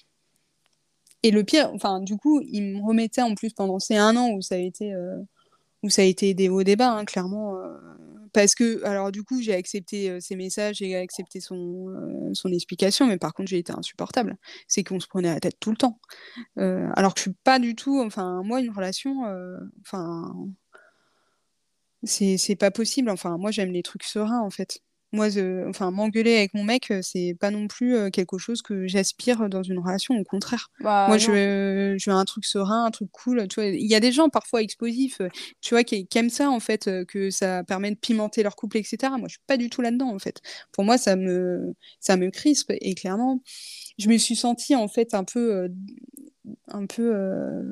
et le pire, enfin, du coup, il me remettait en plus pendant ces un an où ça a été, euh, où ça a été des hauts débats, hein, clairement. euh, parce que, alors, du coup, j'ai accepté euh, ses messages, j'ai accepté son, euh, son explication, mais par contre, j'ai été insupportable. C'est qu'on se prenait la tête tout le temps. Euh, alors que je suis pas du tout, enfin, moi, une relation, euh, enfin, c'est, c'est pas possible. Enfin, moi, j'aime les trucs sereins, en fait. Moi, je- enfin, m'engueuler avec mon mec, euh, c'est pas non plus euh, quelque chose que j'aspire dans une relation, au contraire. Moi, Bah je non. veux, je veux un truc serein, un truc cool. Tu vois, il y a des gens parfois explosifs, euh, tu vois, qui, qui aiment ça, en fait, euh, que ça permet de pimenter leur couple, et cetera. Moi, je suis pas du tout là-dedans, en fait. Pour moi, ça me, ça me crispe. Et clairement, je me suis sentie, en fait, un peu, euh, un peu euh,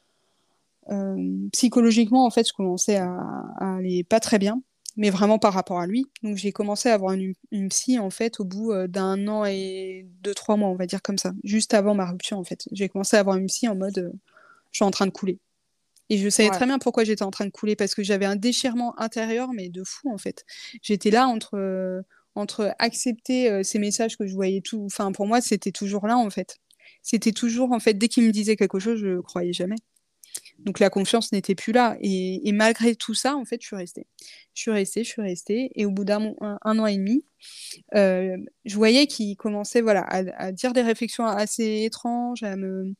euh, psychologiquement, en fait, je commençais à, à aller pas très bien, mais vraiment par rapport à lui. Donc, j'ai commencé à avoir une, une psy, en fait, au bout euh, d'un an et deux, trois mois, on va dire comme ça, juste avant ma rupture, en fait. J'ai commencé à avoir une psy en mode, euh, je suis en train de couler. Et je savais Ouais. très bien pourquoi j'étais en train de couler, parce que j'avais un déchirement intérieur, mais de fou, en fait. J'étais là entre, euh, entre accepter euh, ces messages que je voyais tout. Enfin, pour moi, c'était toujours là, en fait. C'était toujours, en fait, dès qu'il me disait quelque chose, je croyais jamais. Donc la confiance n'était plus là. Et, et malgré tout ça, en fait, je suis restée. Je suis restée, je suis restée. Et au bout d'un un, un an et demi, euh, je voyais qu'il commençait voilà, à, à dire des réflexions assez étranges, à me,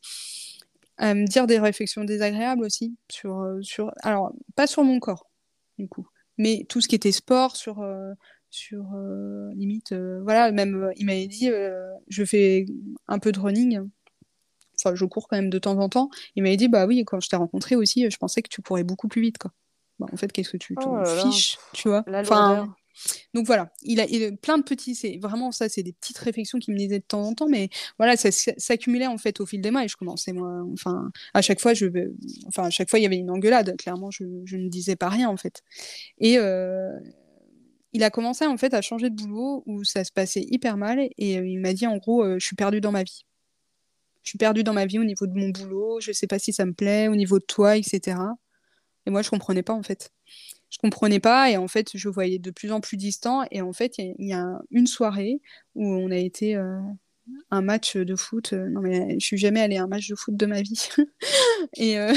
à me dire des réflexions désagréables aussi. Sur, euh, sur, alors, pas sur mon corps, du coup, mais tout ce qui était sport, sur... euh, sur euh, limite, euh, voilà, même euh, il m'avait dit, euh, je fais un peu de running, enfin, je cours quand même de temps en temps. Il m'avait dit, bah oui, quand je t'ai rencontré aussi, je pensais que tu courais beaucoup plus vite, quoi. Bah, en fait, qu'est-ce que tu Oh t'en là là, fiches, tu vois? la Enfin, lourdeur. donc voilà, il a, il a plein de petits, c'est vraiment ça, c'est des petites réflexions qui me disaient de temps en temps, mais voilà, ça s- s'accumulait en fait au fil des mois et je commençais moi, enfin, à chaque fois, je, enfin, à chaque fois, il y avait une engueulade, clairement, je, je ne disais pas rien en fait. Et euh, il a commencé en fait à changer de boulot où ça se passait hyper mal et euh, il m'a dit en gros, euh, je suis perdue dans ma vie. Je suis perdue dans ma vie au niveau de mon boulot, je sais pas si ça me plaît, au niveau de toi, et cetera. Et moi, je comprenais pas en fait. Je comprenais pas et en fait, je voyais de plus en plus distant. Et en fait, il y, a il y a une soirée où on a été euh, un match de foot. euh, non mais je suis jamais allée à un match de foot de ma vie. et euh,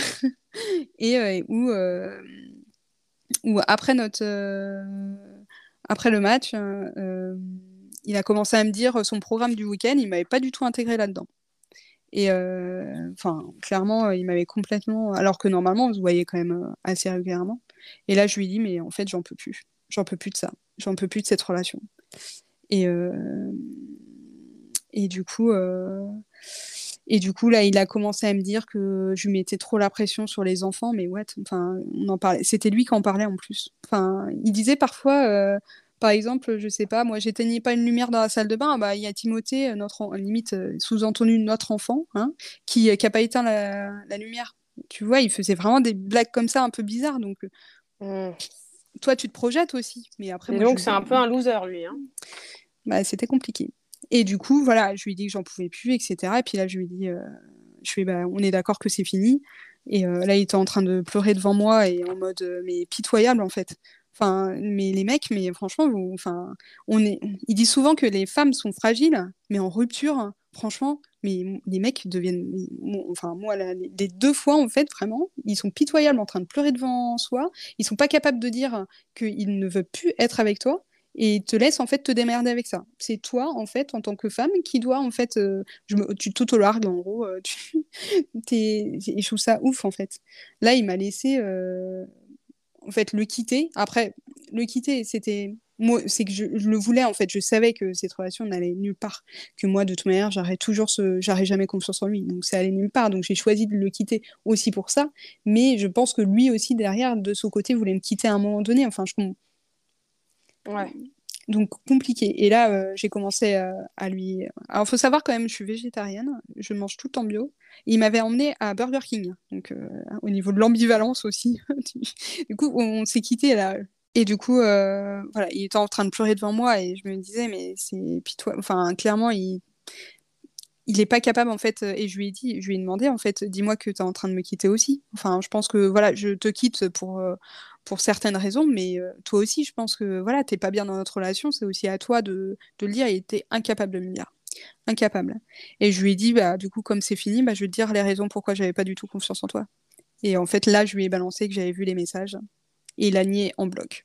et euh, où, euh, où après notre euh, après le match, euh, euh, il a commencé à me dire son programme du week-end. Il m'avait pas du tout intégré là-dedans. Et euh, enfin, clairement, euh, il m'avait complètement. Alors que normalement, on se voyait quand même euh, assez régulièrement. Et là, je lui dis, mais en fait, j'en peux plus. J'en peux plus de ça. J'en peux plus de cette relation. Et, euh, et du coup, euh, et du coup, là, il a commencé à me dire que je lui mettais trop la pression sur les enfants. Mais what? Enfin, on en parlait. C'était lui qui en parlait en plus. Enfin, il disait parfois. euh, par exemple, je sais pas, moi j'éteignais pas une lumière dans la salle de bain, bah il y a Timothée, euh, notre en- limite euh, sous-entendu notre enfant, hein, qui euh, qui a pas éteint la, la lumière. Tu vois, il faisait vraiment des blagues comme ça un peu bizarres. Donc euh, Hmm. toi tu te projettes aussi, mais après Et moi je donc, c'est un peu un loser, lui, hein. bah c'était compliqué. Et du coup, voilà, je lui ai dit que j'en pouvais plus, et cetera. Et puis là, je lui ai dit, euh, je lui ai dit, bah, on est d'accord que c'est fini. Et euh, là, il était en train de pleurer devant moi et en mode, euh, mais pitoyable en fait. Enfin, mais les mecs, mais franchement, vous, enfin, on est, il dit souvent que les femmes sont fragiles, mais en rupture, franchement, mais les mecs deviennent, moi- enfin, moi, là, les les deux fois, en fait, vraiment, ils sont pitoyables en train de pleurer devant soi. Ils sont pas capables de dire qu'ils ne veulent plus être avec toi et ils te laissent en fait te démerder avec ça. C'est toi en fait en tant que femme qui dois en fait euh, je me, tu t'auto-largues en gros euh, tu, t'es, je trouve ça ouf en fait. Là il m'a laissé euh, en fait le quitter. Après le quitter c'était moi c'est que je, je le voulais en fait, je savais que cette relation n'allait nulle part, que moi de toute manière j'aurais toujours ce j'aurais jamais confiance en lui donc ça allait nulle part donc j'ai choisi de le quitter aussi pour ça mais je pense que lui aussi derrière de son côté voulait me quitter à un moment donné enfin je Ouais. donc compliqué. Et là, euh, j'ai commencé euh, à lui. Alors, faut savoir quand même, je suis végétarienne, je mange tout en bio. Et il m'avait emmené à Burger King, donc euh, au niveau de l'ambivalence aussi. Du coup, on s'est quitté là. Et du coup, euh, voilà, il était en train de pleurer devant moi et je me disais, mais c'est pitoyable. Enfin, clairement, il il est pas capable en fait et je lui ai dit je lui ai demandé en fait dis-moi que tu es en train de me quitter aussi enfin je pense que voilà je te quitte pour euh, pour certaines raisons mais euh, toi aussi je pense que voilà t'es pas bien dans notre relation c'est aussi à toi de, de le dire et il était incapable de me le dire incapable et je lui ai dit bah du coup comme c'est fini bah je vais te dire les raisons pourquoi j'avais pas du tout confiance en toi et en fait là je lui ai balancé que j'avais vu les messages et il a nié en bloc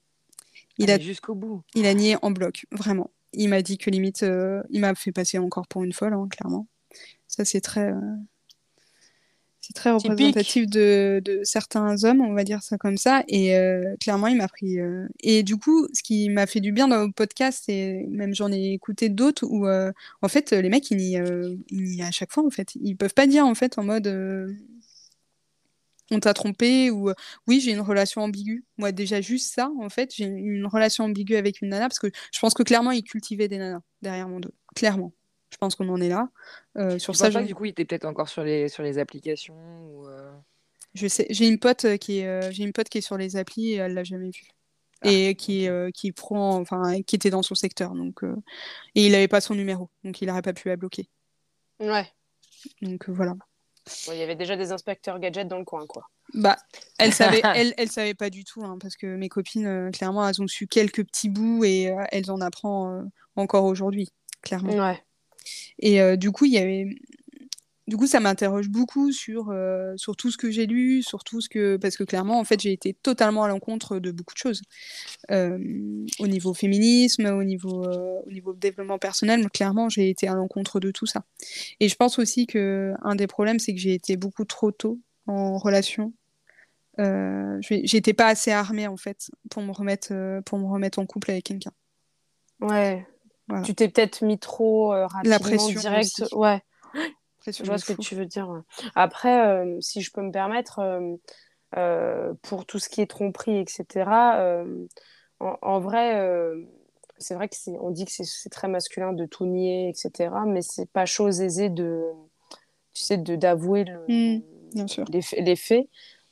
Ah, il a mais jusqu'au bout. il a nié en bloc vraiment il m'a dit que limite euh, il m'a fait passer encore pour une folle hein, clairement ça c'est très euh, c'est très Typique. représentatif de, de certains hommes, on va dire ça comme ça. Et euh, clairement, il m'a pris. euh, Et du coup, ce qui m'a fait du bien dans le podcast, et même j'en ai écouté d'autres où, euh, en fait, les mecs, ils nient, euh, ils nient à chaque fois, en fait. Ils peuvent pas dire, en fait, en mode. euh, On t'a trompé ou euh, oui, j'ai une relation ambiguë. Moi, déjà, juste ça, en fait, j'ai une relation ambiguë avec une nana parce que je pense que clairement, ils cultivaient des nanas derrière mon dos. Clairement. Je pense qu'on en est là. Euh, sur Tu ça, penses pas que j'en- du coup, il était peut-être encore sur les, sur les applications ou, euh, je sais. J'ai une pote euh, qui est, euh, j'ai une pote qui est sur les applis et elle l'a jamais vu. Ah, Et qui, ok. euh, qui prend, enfin, qui était dans son secteur. Donc, euh, et il avait pas son numéro, donc il n'aurait pas pu la bloquer. Ouais. Donc euh, voilà. Bon, il y avait déjà des inspecteurs gadgets dans le coin, quoi. Bah, elle savait, elle, elle savait pas du tout, hein, parce que mes copines, euh, clairement, elles ont su quelques petits bouts et euh, elles en apprennent euh, encore aujourd'hui, clairement. Ouais. Et euh, du coup, il y avait, du coup, ça m'interroge beaucoup sur euh, sur tout ce que j'ai lu, sur tout ce que, parce que clairement, en fait, j'ai été totalement à l'encontre de beaucoup de choses. Euh, au niveau féminisme, au niveau, euh, au niveau développement personnel, clairement, j'ai été à l'encontre de tout ça. Et je pense aussi que un des problèmes, c'est que j'ai été beaucoup trop tôt en relation. Euh, j'ai- j'étais pas assez armée en fait pour me remettre, euh, pour me remettre en couple avec quelqu'un. Ouais. Voilà. Tu t'es peut-être mis trop euh, La rapidement, pression direct. aussi. Ouais. Pression Je vois de ce que fou. tu veux dire. Ouais. Après, euh, si je peux me permettre, euh, euh, pour tout ce qui est tromperie, et cetera, euh, en, en vrai, euh, c'est vrai que c'est, on dit que c'est c'est très masculin de tout nier, et cetera, mais c'est pas chose aisée de, tu sais, de d'avouer le, Hmm, bien sûr, les, fa- les faits.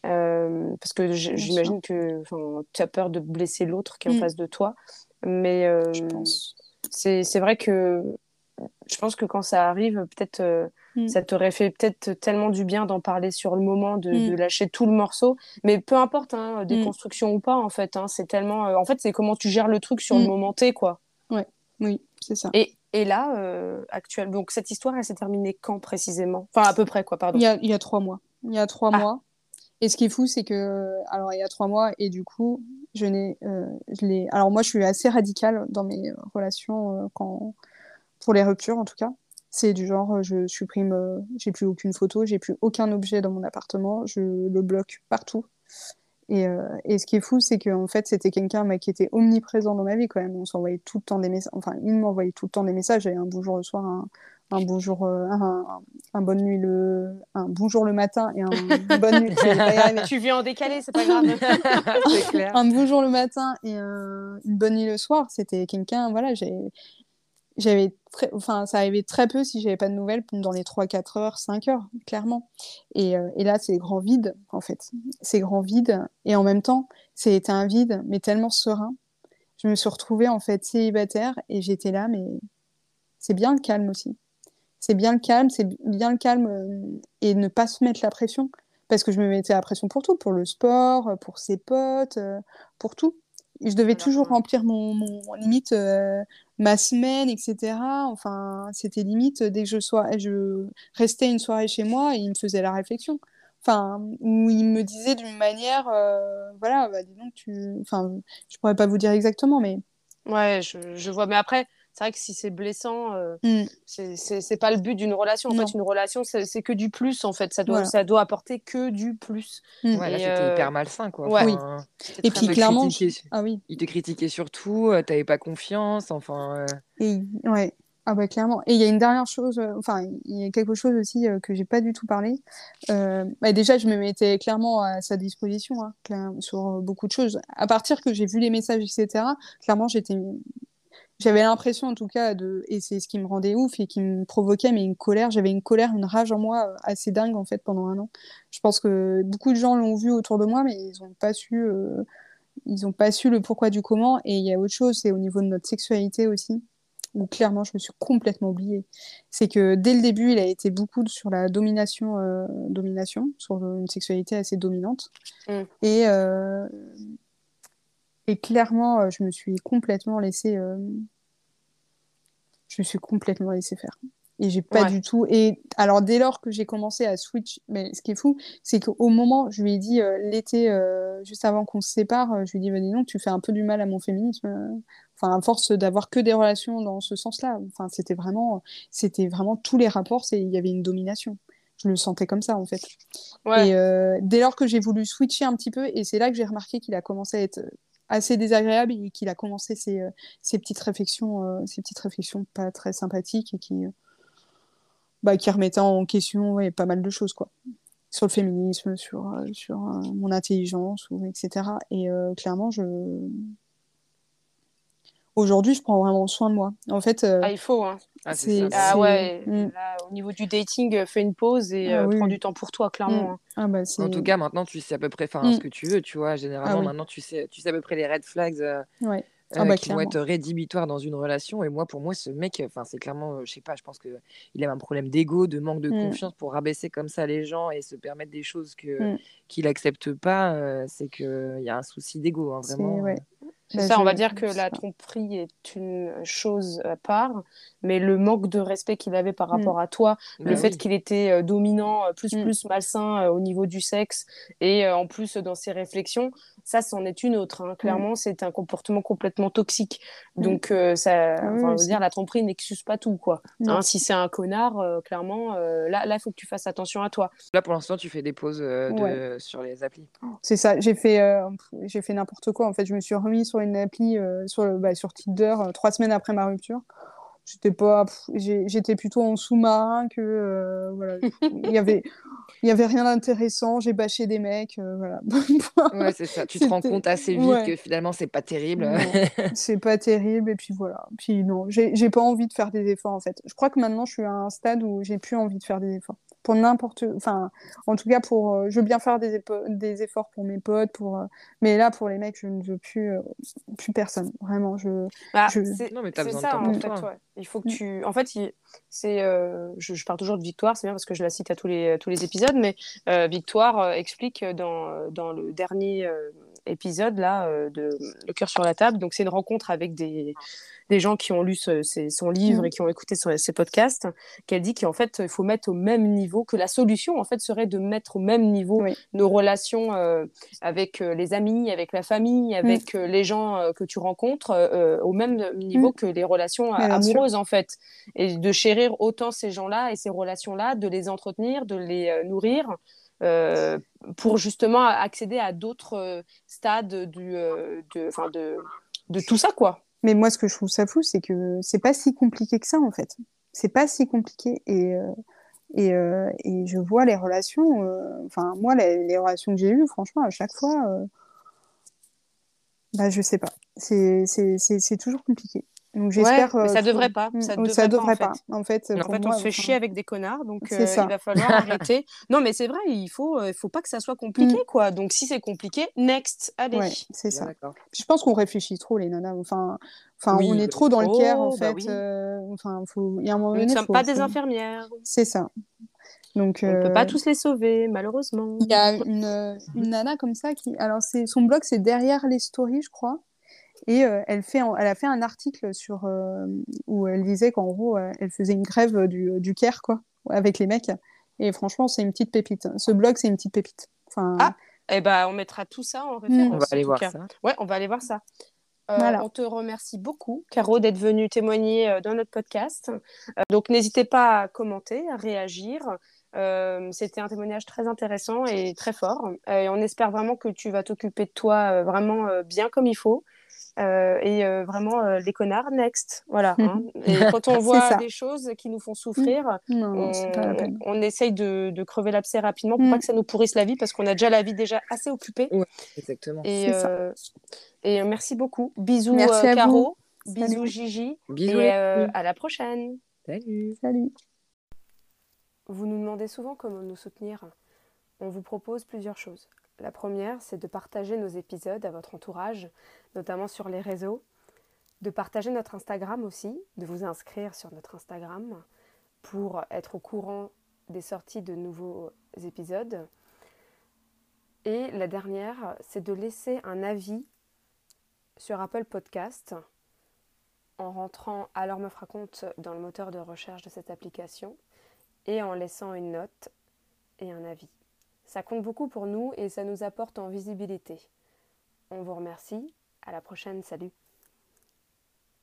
Euh, parce que j- bien sûr. j'imagine que enfin, tu as peur de blesser l'autre qui est en Hmm, face de toi. Mais je euh, pense. c'est, c'est vrai que je pense que quand ça arrive, peut-être euh, Hmm, ça t'aurait fait peut-être tellement du bien d'en parler sur le moment, de, hmm, de lâcher tout le morceau. Mais peu importe, hein, hmm, déconstruction ou pas, en fait, hein, c'est tellement. euh, en fait, c'est comment tu gères le truc sur le hmm. moment T, quoi. Ouais, oui, c'est ça. Et, et là, euh, actuellement, donc cette histoire, elle s'est terminée quand précisément? Enfin, à peu près, quoi, Il pardon. y a, il y a trois mois. Il y a trois Ah, mois. Et ce qui est fou, c'est que, alors, il y a trois mois, et du coup, je n'ai, euh, je l'ai. Alors, moi, je suis assez radicale dans mes euh, relations, euh, quand, pour les ruptures, en tout cas. C'est du genre, euh, je supprime, euh, j'ai plus aucune photo, j'ai plus aucun objet dans mon appartement, je le bloque partout. Et, euh, et ce qui est fou, c'est qu'en fait, c'était quelqu'un bah, qui était omniprésent dans ma vie quand même. On s'envoyait tout le temps des messages. Enfin, il m'envoyait tout le temps des messages. J'avais un bonjour le soir, un, un bonjour, euh, un, un, un bonne nuit le, un bonjour le matin et un bonne nuit. Je vais pas y arriver. tu viens en décalé, c'est pas grave. C'est clair. Un bonjour le matin et un- une bonne nuit le soir. C'était quelqu'un, voilà, j'ai j'avais très, enfin, ça arrivait très peu si j'avais pas de nouvelles dans les trois quatre heures, cinq heures, clairement. Et, euh, et là, c'est grand vide, en fait. C'est grand vide. Et en même temps, c'était un vide, mais tellement serein. Je me suis retrouvée, en fait, célibataire et j'étais là, mais c'est bien le calme aussi. C'est bien le calme, c'est bien le calme euh, et ne pas se mettre la pression. Parce que je me mettais la pression pour tout, pour le sport, pour ses potes, euh, pour tout. Et je devais Alors, toujours euh, remplir mon, mon limite euh, ma semaine, et cetera. Enfin, c'était limite dès que je sois, je restais une soirée chez moi et il me faisait la réflexion. Enfin, où il me disait d'une manière, euh, voilà, bah, dis donc tu, enfin, je pourrais pas vous dire exactement, mais Ouais, je, je vois. Mais après, c'est vrai que si c'est blessant, euh, hmm, c'est c'est- c'est pas le but d'une relation. En fait, non, une relation, c'est c'est que du plus, en fait. Ça doit, voilà. ça doit apporter que du plus. Hmm, ouais, là, Et c'était euh, hyper malsain, quoi. ouais, oui. Enfin, c'était Et très il puis te malsain. clairement, je- critiquait, ah oui. il te critiquait sur tout, euh, t'avais pas confiance, enfin. euh, Et ouais, ah bah clairement. Et il y a une dernière chose, euh, enfin, il y a quelque chose aussi euh, que j'ai pas du tout parlé. Euh, bah déjà, je me mettais clairement à sa disposition, hein, clair- sur euh, beaucoup de choses. À partir que j'ai vu les messages, et cetera, clairement, j'étais, j'avais l'impression en tout cas de, et c'est ce qui me rendait ouf et qui me provoquait, mais une colère, j'avais une colère, une rage en moi euh, assez dingue en fait pendant un an. Je pense que beaucoup de gens l'ont vu autour de moi, mais ils ont pas su, euh, ils ont pas su le pourquoi du comment. Et il y a autre chose, c'est au niveau de notre sexualité aussi où clairement je me suis complètement oubliée. C'est que dès le début, il a été beaucoup sur la domination, euh, domination, sur une sexualité assez dominante. Mm. Et, euh, et clairement, euh, je me suis complètement laissée, euh, je me suis complètement laissée faire. Et j'ai pas Ouais, du tout. Et alors, dès lors que j'ai commencé à switch, mais ce qui est fou, c'est qu'au moment, je lui ai dit, euh, l'été, euh, juste avant qu'on se sépare, euh, je lui ai dit, bah, dis donc, tu fais un peu du mal à mon féminisme. euh. Enfin, à force d'avoir que des relations dans ce sens-là. Enfin, c'était vraiment, c'était vraiment tous les rapports, c'est, il y avait une domination. je le sentais comme ça, en fait. Ouais. Et euh, dès lors que j'ai voulu switcher un petit peu, et c'est là que j'ai remarqué qu'il a commencé à être assez désagréable et qu'il a commencé ses, euh, ses petites réflexions, euh, ses petites réflexions pas très sympathiques et qui, euh, bah, qui remettaient en question ouais, pas mal de choses, quoi. Sur le féminisme, sur, euh, sur euh, mon intelligence, ou, et cetera. Et euh, clairement, je... aujourd'hui, je prends vraiment soin de moi. En fait, euh, Ah, il faut, hein. Ah, c'est c'est... ça, bah oui. Ah c'est... ouais, Mm. là, au niveau du dating, euh, fais une pause et Ah euh, oui, prends oui. du temps pour toi, Mm. clairement, hein. Ah bah, En c'est... tout cas, maintenant, tu sais à peu près enfin, ce Mm. que tu veux, tu vois. Ah Généralement, oui, maintenant, tu sais, tu sais à peu près les red flags euh, ouais. Ah euh, bah, qui vont être clairement. rédhibitoires dans une relation. Et moi, pour moi, ce mec, enfin, c'est clairement, euh, je sais pas, je pense que il a un problème d'ego, de manque de Mm. confiance pour rabaisser comme ça les gens et se permettre des choses que Mm. qu'il accepte pas. Euh, c'est qu'il y a un souci d'ego, hein, C'est... vraiment. euh. Ouais. C'est Bah, ça, on va je... dire que c'est la ça. tromperie est une chose à part, mais le manque de respect qu'il avait par Mm. rapport à toi, le Bah fait oui. qu'il était euh, dominant, euh, plus Mm. plus malsain euh, au niveau du sexe, et euh, en plus dans ses réflexions, ça, c'en est une autre, hein. Mm. Clairement, c'est un comportement complètement toxique. Mm. Donc, euh, ça, Ah oui, enfin, on oui, veut c'est... dire, la tromperie n'excuse pas tout, quoi. Non. Hein, si c'est un connard, euh, clairement, euh, là, là, il faut que tu fasses attention à toi. Là, pour l'instant, tu fais des pauses euh, Ouais. de... sur les applis. C'est ça, j'ai fait, euh, j'ai fait n'importe quoi. En fait, je me suis remis sur une appli, euh, sur, le, bah, sur Tinder, euh, trois semaines après ma rupture. J'étais pas, pff, j'ai- j'étais plutôt en sous-marin que, euh, voilà. Il y avait, il y avait rien d'intéressant. J'ai bâché des mecs, euh, voilà. Ouais, c'est ça. Tu te rends C'était, compte assez vite ouais, que finalement, c'est pas terrible. non, c'est pas terrible. Et puis voilà. Puis non, j'ai j'ai pas envie de faire des efforts en fait. Je crois que maintenant, je suis à un stade où j'ai plus envie de faire des efforts. Pour n'importe, enfin, en tout cas pour, euh, je veux bien faire des, épo- des efforts pour mes potes, pour, euh, mais là pour les mecs, je ne veux plus, euh, plus personne. Vraiment, je, Bah, je, c'est Non, mais t'as c'est besoin de ça, temps en pour Mm, fait, toi. ouais. Il faut que mm, tu... En fait, il- c'est, euh, je, je parle toujours de Victoire, c'est bien parce que je la cite à tous les, tous les épisodes, mais euh, Victoire euh, explique dans, dans le dernier euh, épisode, là, euh, de Le cœur sur la table, donc c'est une rencontre avec des, des gens qui ont lu ce- ses- son livre mm, et qui ont écouté son- ses podcasts, qu'elle dit qu'en fait, il faut mettre au même niveau, que la solution, en fait, serait de mettre au même niveau oui, nos relations euh, avec euh, les amis, avec la famille, mm, avec euh, les gens euh, que tu rencontres, euh, au même mm, niveau que les relations euh, mais bien sûr. amoureuses, en fait. Et de chérir autant ces gens-là et ces relations-là, de les entretenir, de les euh, nourrir. euh, pour justement accéder à d'autres euh, stades du, euh, de, enfin de, de tout ça, quoi. Mais moi, ce que je trouve ça fou, c'est que c'est pas si compliqué que ça en fait. C'est pas si compliqué et euh, et, euh, et je vois les relations. euh, Enfin, moi, les, les relations que j'ai eues, franchement, à chaque fois. euh, Bah, je sais pas. C'est c'est- c'est- c'est toujours compliqué. Donc Ouais, j'espère mais euh, ça trouver. devrait pas, Mm, ça oh, ça devrait pas en devrait pas. fait. En fait, En pour fait, on moi, se fait chier enfin, avec des connards, donc c'est euh, il ça. va falloir arrêter. Non, mais c'est vrai, il faut, euh, il faut pas que ça soit compliqué, Mm, quoi. Donc si c'est compliqué, next, allez. ouais, c'est Bien ça. d'accord. Je pense qu'on réfléchit trop, les nanas. Enfin, enfin, on Oui, est bah trop oui. dans le care, en Oh, bah fait. oui. euh, Enfin, faut... il y a un moment Nous ne donné, sommes faut, pas des faut... infirmières. C'est ça. Donc, On ne peut pas euh, tous les sauver, malheureusement. il y a une, euh, une nana comme ça qui. Alors, c'est son blog, c'est derrière les stories, je crois. Et euh, elle, fait, elle a fait un article sur, euh, où elle disait qu'en gros, euh, elle faisait une grève du, du care, quoi, avec les mecs. Et franchement, c'est une petite pépite. Ce blog, c'est une petite pépite. Enfin, Ah, eh ben, on mettra tout ça en hmm, On va référence, en aller tout voir cas. ça. Ouais, on va aller voir ça. Euh, voilà. on te remercie beaucoup, Caro, d'être venue témoigner euh, dans notre podcast. Euh, donc, n'hésitez pas à commenter, à réagir. Euh, c'était un témoignage très intéressant et très fort. Euh, et on espère vraiment que tu vas t'occuper de toi euh, vraiment euh, bien comme il faut. Euh, et euh, vraiment, euh, les connards, next. Voilà. Hein. Et quand on C'est voit ça. des choses qui nous font Hmm. souffrir, Non, non, c'est pas la on, peine. on essaye de, de crever l'abcès rapidement pour pas Hmm. que ça nous pourrisse la vie parce qu'on a déjà la vie déjà assez occupée. Ouais, exactement. Et, C'est ça. euh, et euh, merci beaucoup. Bisous Merci euh, à vous. Caro, bisous Salut. Gigi Bisous et les euh, filles. à la prochaine. Salut. Salut. Vous nous demandez souvent comment nous soutenir. On vous propose plusieurs choses. La première, c'est de partager nos épisodes à votre entourage, notamment sur les réseaux, de partager notre Instagram aussi, de vous inscrire sur notre Instagram pour être au courant des sorties de nouveaux épisodes. Et la dernière, c'est de laisser un avis sur Apple Podcast en rentrant Alors Meuf Raconte dans le moteur de recherche de cette application et en laissant une note et un avis. Ça compte beaucoup pour nous et ça nous apporte en visibilité. On vous remercie. À la prochaine. Salut.